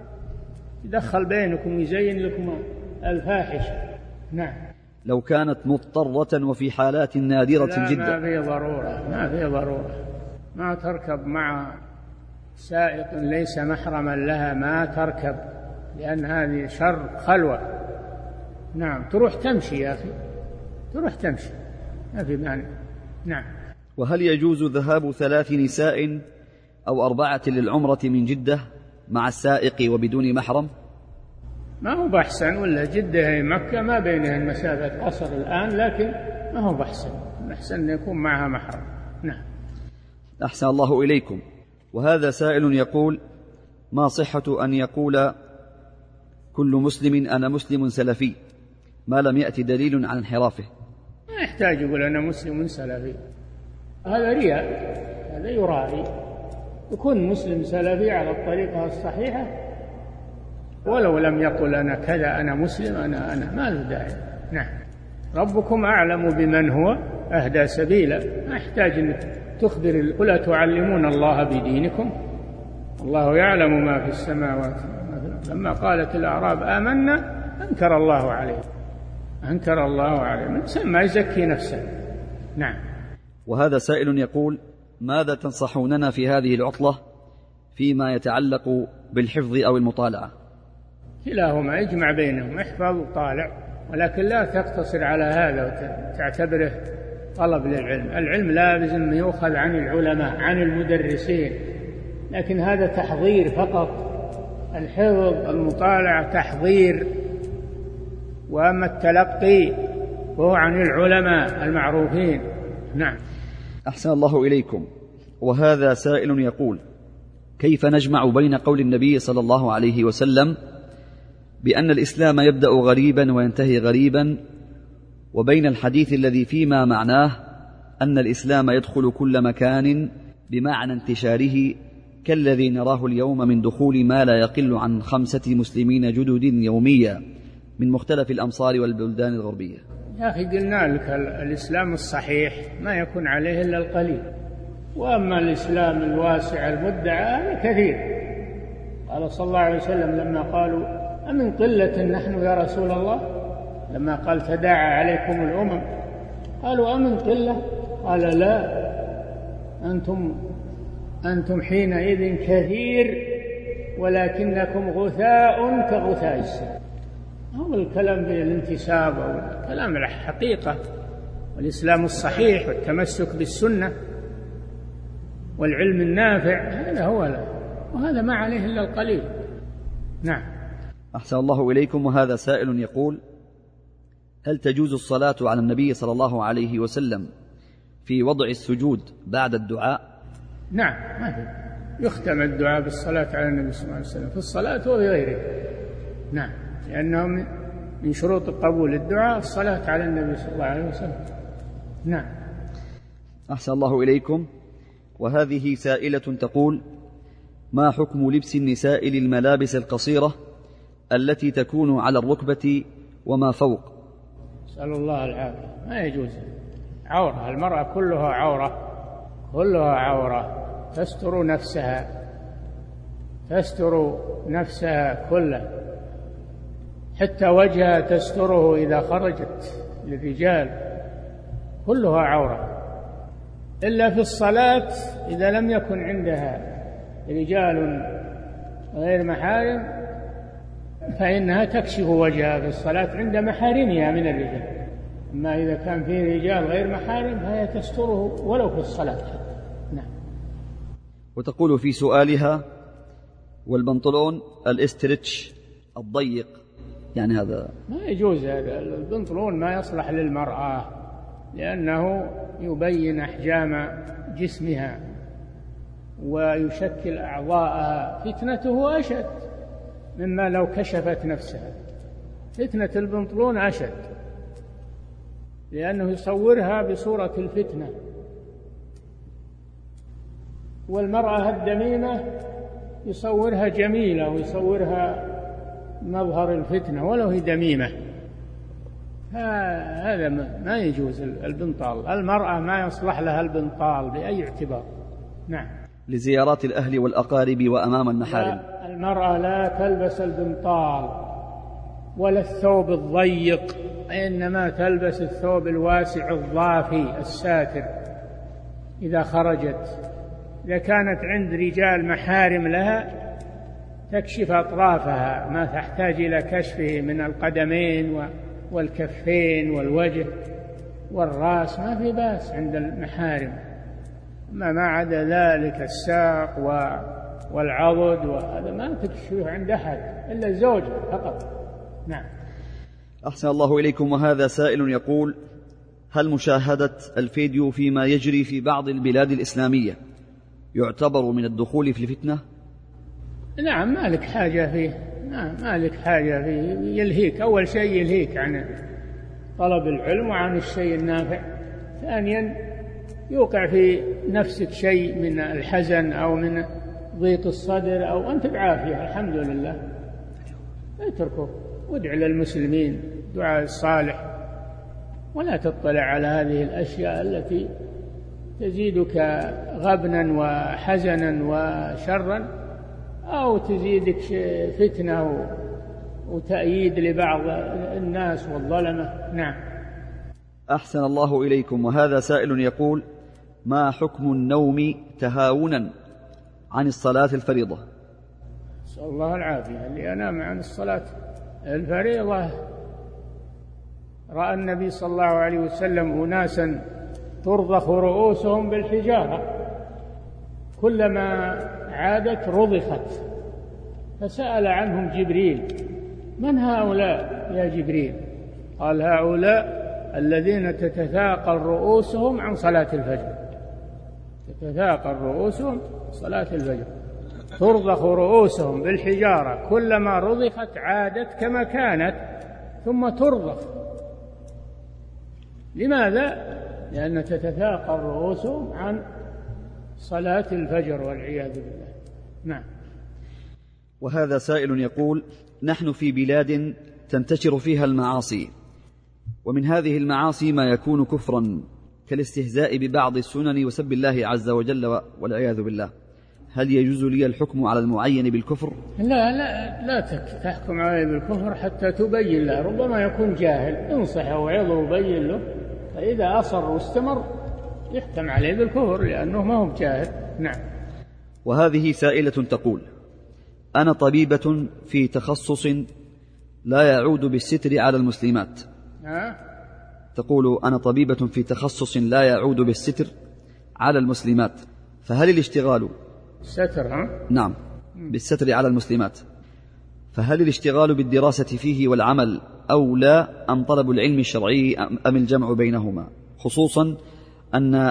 A: يدخل بينكم ويزين لكم الفاحشة. نعم.
B: لو كانت مضطرة وفي حالات نادرة جدا؟
A: ما في ضرورة، ما تركب مع سائق ليس محرما لها، ما تركب، لأن هذه شر خلوة. نعم. تروح تمشي يا أخي، تروح تمشي ما في مانع. نعم.
B: وهل يجوز ذهاب 3 نساء أو 4 للعمرة من جدة مع السائق وبدون محرم؟
A: ما هو بحسن، ولا جدة مكة ما بينها مسافة قصر الآن، لكن ما هو بحسن، أحسن أن يكون معها محرم. نعم.
B: أحسن الله إليكم. وهذا سائل يقول: ما صحة أن يقول كل مسلم أنا مسلم سلفي ما لم يأتي دليل عن انحرافه؟
A: ما يحتاج يقول أنا مسلم سلفي، هذا رياء، هذا يرائي. يكون مسلم سلفي على الطريقة الصحيحة ولو لم يقل أنا كذا، أنا مسلم، أنا ما له داعي. نعم. ربكم أعلم بمن هو أهدى سبيلا، ما يحتاج أنك تخبر، قل أتعلمون الله بدينكم الله يعلم ما في السماوات. لما قالت الأعراب آمنا أنكر الله عليه، من ما يزكي نفسه. نعم.
B: وهذا سائل يقول: ماذا تنصحوننا في هذه العطلة فيما يتعلق بالحفظ أو المطالعة؟
A: كلاهما يجمع بينهم، احفظ وطالع، ولكن لا تقتصر على هذا وتعتبره طلب للعلم. العلم لازم يؤخذ عن العلماء عن المدرسين، لكن هذا تحضير فقط. الحفظ المطالعة تحضير، وأما التلقي وهو عن العلماء المعروفين. نعم.
B: أحسن الله إليكم. وهذا سائل يقول: كيف نجمع بين قول النبي صلى الله عليه وسلم بأن الإسلام يبدأ غريبا وينتهي غريبا، وبين الحديث الذي فيما معناه أن الإسلام يدخل كل مكان بمعنى انتشاره، كالذي نراه اليوم من دخول ما لا يقل عن 5 مسلمين جدد يوميا من مختلف الأمصار والبلدان الغربية؟
A: يا أخي قلنا لك الإسلام الصحيح ما يكون عليه إلا القليل، وأما الإسلام الواسع المدعى هذا كثير، قال صلى الله عليه وسلم لما قالوا أمن قلة نحن يا رسول الله، لما قال تداعى عليكم الأمم قالوا أمن قلة؟ قال لا، أنتم حينئذ كثير ولكنكم غثاء كغثاء السيل. هو الكلام بالانتساب أو الكلام الحقيقة والإسلام الصحيح والتمسك بالسنة والعلم النافع، هذا هو له، وهذا ما عليه إلا القليل. نعم.
B: أحسن الله إليكم. وهذا سائل يقول: هل تجوز الصلاة على النبي صلى الله عليه وسلم في وضع السجود بعد الدعاء؟
A: نعم، ما في، يختم الدعاء بالصلاة على النبي صلى الله عليه وسلم في الصلاة وفي غيره. نعم، لأنه من شروط قبول الدعاء الصلاة على النبي صلى الله عليه وسلم. نعم.
B: أحسن الله إليكم. وهذه سائلة تقول: ما حكم لبس النساء للملابس القصيرة التي تكون على الركبة وما فوق؟
A: نسأل الله العافية، ما يجوز، عورة، المرأة كلها عورة، كلها عورة، تستر نفسها كلها، حتى وجهها تستره إذا خرجت للرجال، كلها عورة، إلا في الصلاة إذا لم يكن عندها رجال غير محارم فإنها تكشف وجهها في الصلاة عند محارمها من الرجال، أما إذا كان فيه رجال غير محارم فهي تستره ولو في الصلاة. نعم.
B: وتقول في سؤالها: والبنطلون الاسترتش الضيق، يعني هذا
A: ما يجوز، هذا البنطلون ما يصلح للمرأة لأنه يبين أحجام جسمها ويشكل أعضاءها، فتنته أشد مما لو كشفت نفسها. فتنة البنطلون أشد لأنه يصورها بصورة الفتنة، والمرأة الدميمة يصورها جميلة ويصورها مظهر الفتنة ولو هي دميمة. هذا ما يجوز البنطال، المرأة ما يصلح لها البنطال بأي اعتبار. نعم.
B: لزيارات الأهل والأقارب وأمام المحارم.
A: المرأة لا تلبس البنطال ولا الثوب الضيق، إنما تلبس الثوب الواسع الضافي الساتر إذا خرجت. إذا كانت عند رجال محارم لها تكشف أطرافها، ما تحتاج إلى كشفه من القدمين والكفين والوجه والرأس، ما في بأس عند المحارم. ما عدا ذلك الساق والعضد وهذا ما تكشفه عند أحد إلا الزوج فقط. نعم.
B: أحسن الله إليكم. وهذا سائل يقول: هل مشاهدة الفيديو فيما يجري في بعض البلاد الإسلامية يعتبر من الدخول في الفتنة؟
A: نعم، ما لك حاجة فيه، ما لك حاجة فيه، يلهيك، أول شيء يلهيك عن طلب العلم وعن الشيء النافع، ثانيا يوقع في نفسك شيء من الحزن أو من ضيق الصدر أو أنت بعافية الحمد لله، اتركه وادع للمسلمين دعاء الصالح، ولا تطلع على هذه الأشياء التي تزيدك غبنا وحزنا وشرا أو تزيدك فتنة وتأييد لبعض الناس والظلمة. نعم.
B: أحسن الله إليكم. وهذا سائل يقول: ما حكم النوم تهاونا عن الصلاة الفريضة؟
A: نسأل الله العافية. اللي ينام عن الصلاة الفريضة، رأى النبي صلى الله عليه وسلم أناسا ترضخ رؤوسهم بالحجارة، كلما عادت رضخت، فسأل عنهم جبريل: من هؤلاء يا جبريل؟ قال: هؤلاء الذين تتثاقل رؤوسهم عن صلاة الفجر، تتثاقل رؤوسهم صلاة الفجر، ترضخ رؤوسهم بالحجارة، كلما رضخت عادت كما كانت ثم ترضخ. لماذا؟ لأن تتثاقل رؤوسهم عن صلاة الفجر والعياذ بالله. نعم.
B: وهذا سائل يقول: نحن في بلاد تنتشر فيها المعاصي، ومن هذه المعاصي ما يكون كفرا كالاستهزاء ببعض السنن وسب الله عز وجل والعياذ بالله، هل يجوز لي الحكم على المعين بالكفر؟
A: لا تحكم عليه بالكفر حتى تبين له، ربما يكون جاهل، انصحه وعظه وبين له، فإذا أصر واستمر يحكم عليه بالكفر لأنه ما هو بجاهل. نعم.
B: وهذه سائلة تقول: أنا طبيبة في تخصص لا يعود بالستر على المسلمات. تقول: أنا طبيبة في تخصص لا يعود بالستر على المسلمات، فهل الاشتغال
A: ستر
B: نعم بالستر على المسلمات، فهل الاشتغال بالدراسة فيه والعمل أولى أم طلب العلم الشرعي أم الجمع بينهما، خصوصا أن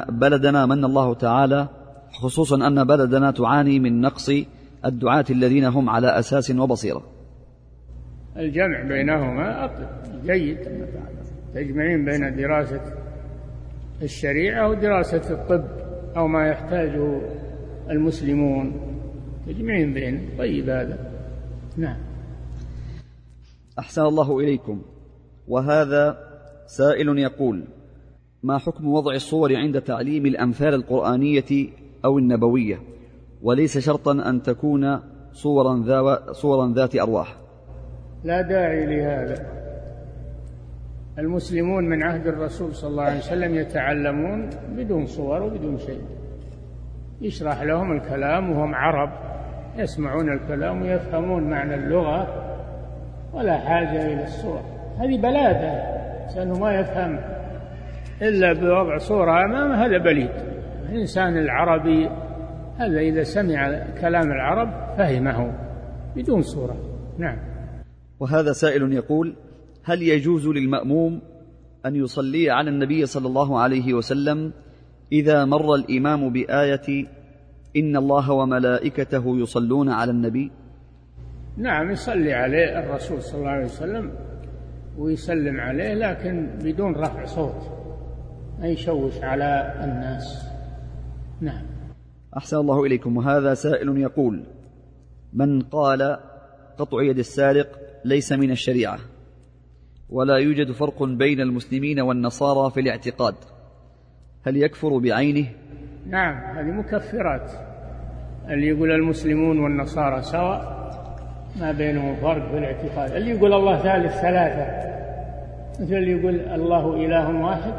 B: بلدنا تعاني من نقص الدعاة الذين هم على أساس وبصيرة؟
A: الجمع بينهما جيد، تجمعين بين دراسة الشريعة ودراسة الطب أو ما يحتاجه المسلمون، تجمعين بين، طيب هذا. نعم.
B: أحسن الله إليكم. وهذا سائل يقول: ما حكم وضع الصور عند تعليم الأمثال القرآنية أو النبوية، وليس شرطا أن تكون صورا ذات أرواح؟
A: لا داعي لهذا. المسلمون من عهد الرسول صلى الله عليه وسلم يتعلمون بدون صور وبدون شيء، يشرح لهم الكلام وهم عرب يسمعون الكلام ويفهمون معنى اللغة، ولا حاجة إلى الصور. هذه بلادة، لأنه ما يفهم إلا بوضع صورة أمامه، هذا بليد. الإنسان العربي هذا إذا سمع كلام العرب فهمه بدون صورة. نعم.
B: وهذا سائل يقول: هل يجوز للمأموم أن يصلي على النبي صلى الله عليه وسلم إذا مر الإمام بآية إن الله وملائكته يصلون على النبي؟
A: نعم، يصلي عليه الرسول صلى الله عليه وسلم ويسلم عليه، لكن بدون رفع صوت، ما يشوش على الناس. نعم.
B: أحسن الله إليكم. وهذا سائل يقول: من قال قطع يد السارق ليس من الشريعة، ولا يوجد فرق بين المسلمين والنصارى في الاعتقاد، هل يكفر بعينه؟
A: نعم، هذه مكفرات. اللي يقول المسلمون والنصارى سواء، ما بينهم فرق في الاعتقاد. اللي يقول الله ثالث ثلاثة مثل اللي يقول الله إله واحد،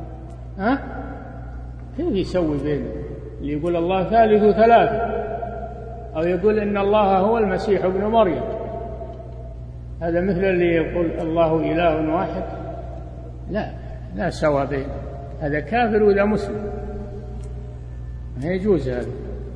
A: كيف يسوي بينه؟ اللي يقول الله ثالث ثلاثة، أو يقول إن الله هو المسيح ابن مريم، هذا مثل اللي يقول الله إله واحد. لا سوى بينه، هذا كافر وذا مسلم، ما يجوز هذا.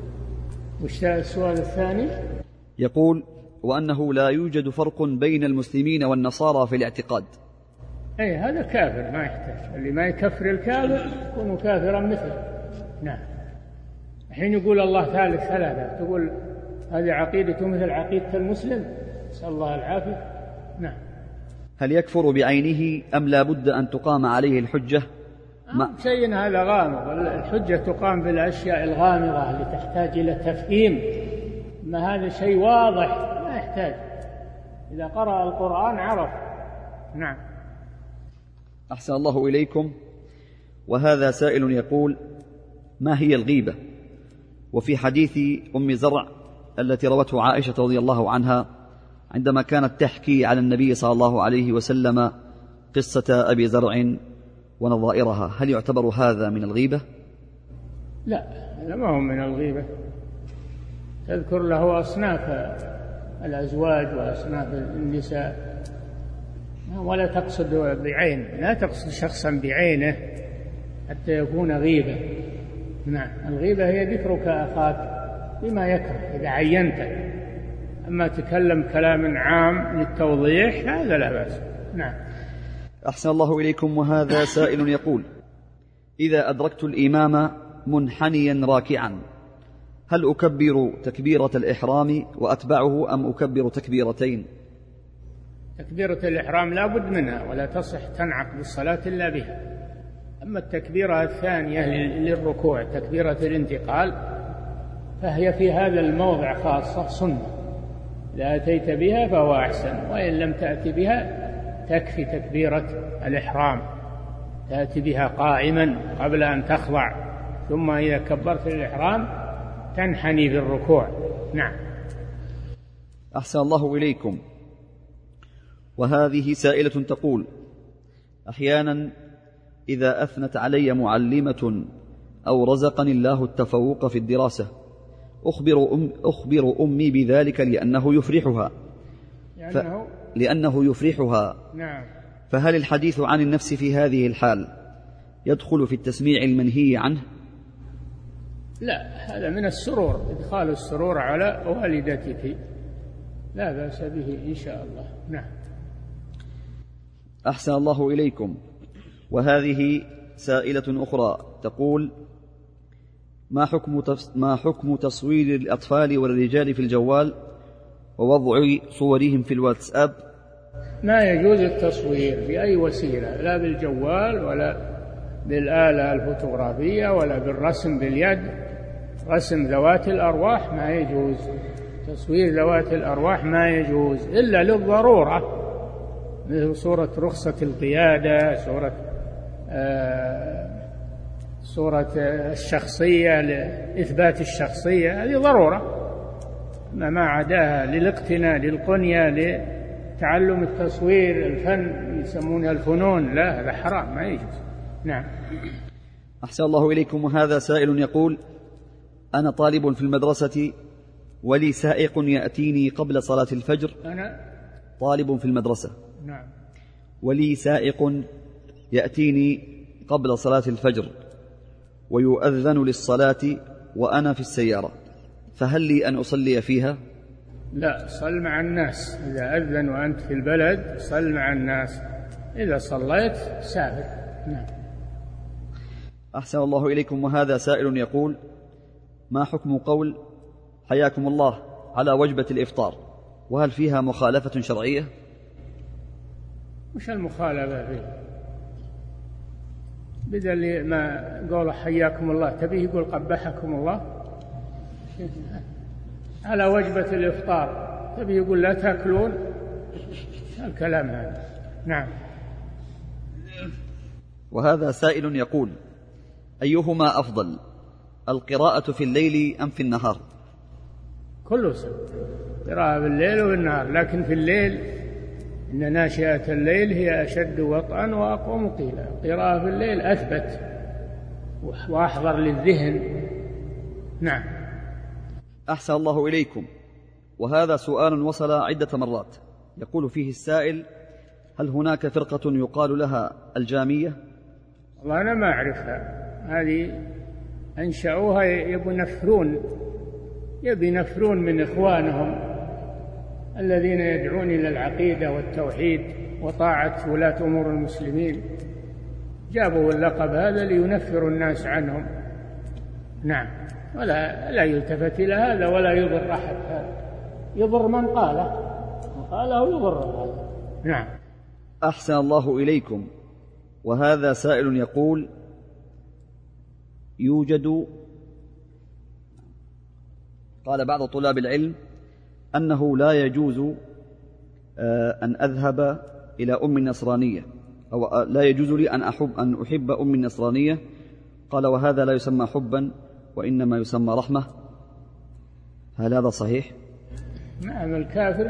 A: وش السؤال الثاني؟
B: يقول: وأنه لا يوجد فرق بين المسلمين والنصارى في الاعتقاد.
A: هذا كافر، ما يحتاج. اللي ما يكفر الكافر يكون كافرا مثله. نعم. الحين يقول الله ثالث ثلاثة، تقول هذه عقيدته مثل عقيدة المسلم؟ نسأل الله العافية. نعم.
B: هل يكفر بعينه أم لا بد أن تقام عليه الحجة؟
A: شيء هذا غامض. الحجة تقام بالأشياء الغامضة اللي تحتاج إلى تفهيم، ما هذا شيء واضح لا يحتاج. إذا قرأ القرآن عرف. نعم.
B: أحسن الله إليكم. وهذا سائل يقول: ما هي الغيبة؟ وفي حديث أم زرع التي روته عائشة رضي الله عنها عندما كانت تحكي على النبي صلى الله عليه وسلم قصة أبي زرع ونظائرها، هل يعتبر هذا من الغيبة؟
A: لا، هذا ما هو من الغيبة. تذكر له أصناف الأزواج وأصناف النساء، ولا تقصد بعين، لا تقصد شخصا بعينه حتى يكون غيبة. نعم. الغيبة هي ذكرك أخاك بما يكره إذا عينته، أما تكلم كلام عام للتوضيح هذا لا بأس. نعم.
B: أحسن الله إليكم. وهذا سائل يقول: إذا أدركت الإمام منحنيا راكعا، هل أكبر تكبيرة الإحرام وأتبعه أم أكبر تكبيرتين؟
A: تكبيرة الإحرام لا بد منها، ولا تصح تنعقد الصلاة إلا بها. أما التكبيرة الثانية للركوع، تكبيرة الانتقال، فهي في هذا الموضع خاصة سنة، إذا أتيت بها فهو أحسن، وإن لم تأتي بها تكفي تكبيرة الإحرام، تأتي بها قائما قبل أن تخضع، ثم إذا كبرت الإحرام تنحني في الركوع. نعم.
B: أحسن الله إليكم. وهذه سائلة تقول: أحيانا إذا أثنت علي معلمة أو رزقني الله التفوق في الدراسة أخبر أمي بذلك لأنه يفرحها.
A: نعم.
B: فهل الحديث عن النفس في هذه الحال يدخل في التسميع المنهي عنه؟
A: لا، هذا من السرور، إدخال السرور على والدتك لا بأس به إن شاء الله. نعم.
B: أحسن الله إليكم. وهذه سائلة أخرى تقول: ما حكم تصوير الأطفال والرجال في الجوال ووضع صورهم في الواتساب؟
A: ما يجوز التصوير بأي وسيلة، لا بالجوال ولا بالآلة الفوتوغرافية ولا بالرسم باليد. رسم ذوات الأرواح ما يجوز، تصوير ذوات الأرواح ما يجوز إلا للضرورة، مثل صورة رخصة القيادة، صورة الشخصية لإثبات الشخصية، هذه ضرورة. ما عداها للاقتناء للقنية لتعلم التصوير الفن يسمونها الفنون، لا، هذا حرام ما يجوز. نعم.
B: أحسن الله إليكم. وهذا سائل يقول: أنا طالب في المدرسة ولي سائق يأتيني قبل صلاة الفجر.
A: أنا
B: طالب في المدرسة.
A: نعم.
B: ولي سائق يأتيني قبل صلاة الفجر ويؤذن للصلاة وأنا في السيارة، فهل لي أن أصلي فيها؟
A: لا، صل مع الناس. إذا أذن وأنت في البلد صل مع الناس، إذا صليت سافر. نعم.
B: أحسن الله إليكم. وهذا سائل يقول: ما حكم قول حياكم الله على وجبة الإفطار، وهل فيها مخالفة شرعية؟
A: مش المخالفة فيه؟ بدل ما قول حياكم الله تبيه يقول قبحكم الله. على وجبة الإفطار تبيه يقول لا تأكلون، الكلام هذا. نعم.
B: وهذا سائل يقول: أيهما أفضل، القراءة في الليل أم في النهار؟
A: كله سبب، قراءة في الليل والنهار، لكن في الليل إن ناشئة الليل هي أشد وطئا وأقوم قيلا. قراءة في الليل أثبت وأحضر للذهن. نعم.
B: أحسن الله إليكم. وهذا سؤال وصل عدة مرات، يقول فيه السائل: هل هناك فرقة يقال لها الجامية؟
A: والله أنا ما أعرفها، هذه أنشأوها يبي نفرون من إخوانهم الذين يدعون إلى العقيدة والتوحيد وطاعة ولاة أمور المسلمين، جابوا اللقب هذا لينفروا الناس عنهم. نعم. ولا يلتفت إلى هذا ولا يضر أحد، هذا يضر من قاله يضر هذا. نعم.
B: أحسن الله إليكم. وهذا سائل يقول: قال بعض طلاب العلم أنه لا يجوز أن أذهب إلى أم نصرانية، أو لا يجوز لي أن أحب أم نصرانية. قال: وهذا لا يسمى حبا وإنما يسمى رحمة، هل هذا صحيح؟
A: نعم. الكافر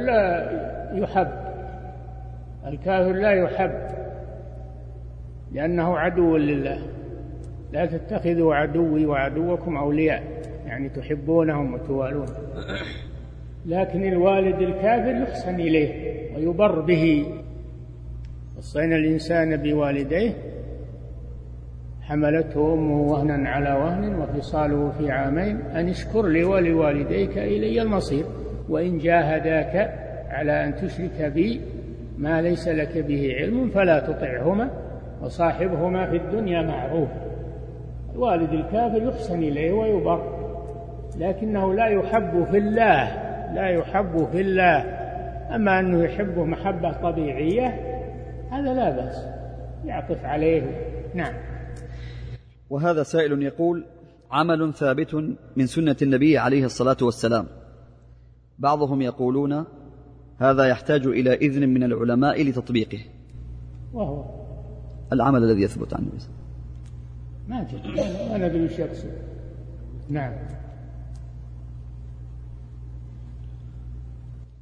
A: لا يحب لأنه عدو لله. لا تتخذوا عدوي وعدوكم أولياء، يعني تحبونهم وتوالون. لكن الوالد الكافر يحسن إليه ويبر به. وصينا الإنسان بوالديه حملته أمه وهنا على وهن وفصاله في عامين أن اشكر لي ولوالديك إلي المصير، وإن جاهداك على أن تشرك بي ما ليس لك به علم فلا تطعهما وصاحبهما في الدنيا معروفا. الوالد الكافر يحسن إليه ويبر، لكنه لا يحب في الله. أما أنه يحبه محبة طبيعية هذا لا بأس، يعطف عليه. نعم.
B: وهذا سائل يقول: عمل ثابت من سنة النبي عليه الصلاة والسلام، بعضهم يقولون هذا يحتاج إلى إذن من العلماء لتطبيقه،
A: وهو
B: العمل الذي يثبت عنه
A: ما ندري وش يقصد. نعم.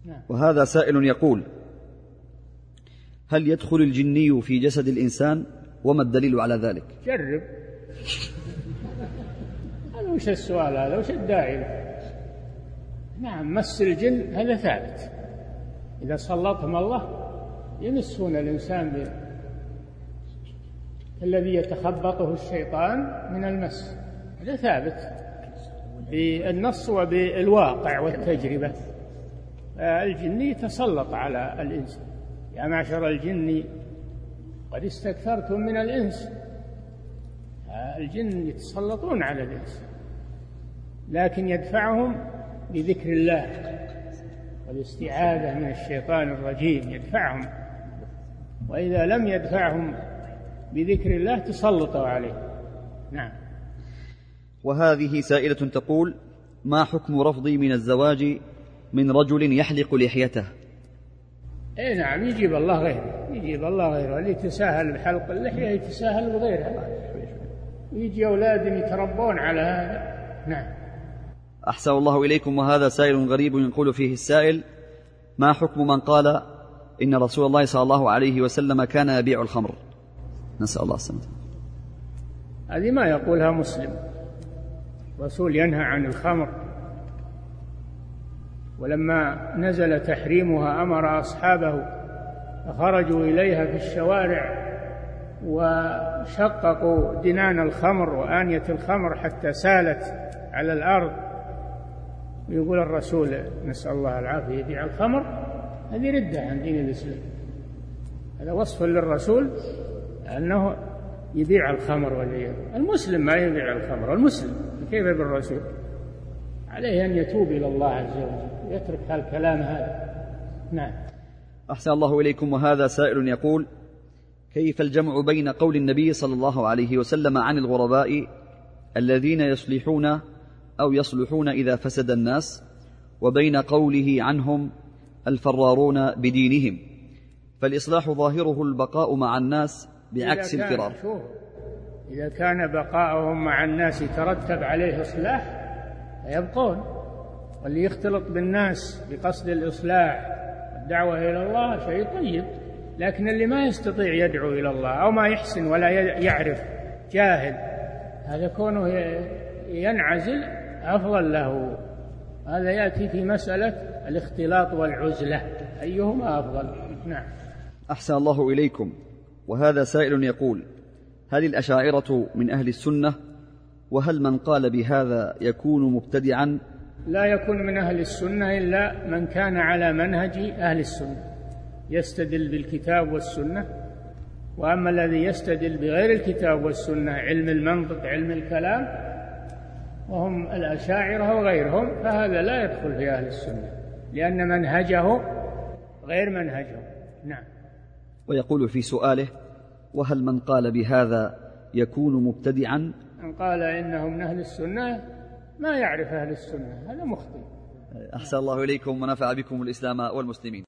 B: وهذا سائل يقول: هل يدخل الجني في جسد الإنسان؟ وما الدليل على ذلك؟
A: جرب. هذا وش السؤال هذا؟ وش الداعي؟ نعم، مس الجن هذا ثابت، إذا سلطهم الله يمسون الإنسان الذي يتخبطه الشيطان من المس، هذا ثابت بالنص وبالواقع والتجربة. الجن يتسلط على الإنس: يا معشر الجن قد استكثرتم من الإنس. الجن يتسلطون على الإنس، لكن يدفعهم بذكر الله والاستعاذة من الشيطان الرجيم، يدفعهم. وإذا لم يدفعهم بذكر الله تسلطوا عليه. نعم.
B: وهذه سائلة تقول: ما حكم رفضي من الزواج من رجل يحلق لحيته؟
A: اي نعم، يجيب الله غيره، اللي يتساهل بحلق اللحية يتساهل بغيرها، ويجي أولاد يتربون على هذا. نعم.
B: أحسن الله إليكم. وهذا سائل غريب يقول فيه السائل: ما حكم من قال إن رسول الله صلى الله عليه وسلم كان يبيع الخمر؟ نسأل الله السلامة.
A: هذه ما يقولها مسلم. الرسول ينهى عن الخمر، ولما نزل تحريمها أمر أصحابه فخرجوا إليها في الشوارع وشققوا دنان الخمر وآنية الخمر حتى سالت على الأرض. ويقول الرسول نسأل الله العافية يبيع الخمر، هذه ردة عن دين الإسلام. هذا وصف للرسول أنه يبيع الخمر والعياذ. المسلم ما يبيع الخمر، المسلم كيف بالرسول؟ عليه أن يتوب إلى الله عز وجل ويترك هالكلام هذا. نعم.
B: أحسن الله إليكم. وهذا سائل يقول: كيف الجمع بين قول النبي صلى الله عليه وسلم عن الغرباء الذين يصلحون إذا فسد الناس، وبين قوله عنهم الفرارون بدينهم؟ فالإصلاح ظاهره البقاء مع الناس بعكس الفرار.
A: إذا كان بقاؤهم مع الناس يترتب عليه إصلاح فيبقون، واللي يختلط بالناس بقصد الإصلاح والدعوة إلى الله شيء طيب. لكن اللي ما يستطيع يدعو إلى الله أو ما يحسن ولا يعرف، جاهل، هذا كونه ينعزل أفضل له. هذا يأتي في مسألة الاختلاط والعزلة، أيهما أفضل. نعم.
B: أحسن الله إليكم. وهذا سائل يقول: هل الأشاعرة من أهل السنة؟ وهل من قال بهذا يكون مبتدعا؟
A: لا يكون من أهل السنة إلا من كان على منهج أهل السنة، يستدل بالكتاب والسنة. وأما الذي يستدل بغير الكتاب والسنة، علم المنطق، علم الكلام، وهم الأشاعرة وغيرهم، فهذا لا يدخل في أهل السنة، لأن منهجه غير منهجهم. نعم.
B: ويقول في سؤاله: وهل من قال بهذا يكون مبتدعا؟
A: من قال إنه من أهل السنة ما يعرف أهل السنة، هذا مخطئ.
B: أحسن الله إليكم ونفع بكم الإسلام والمسلمين.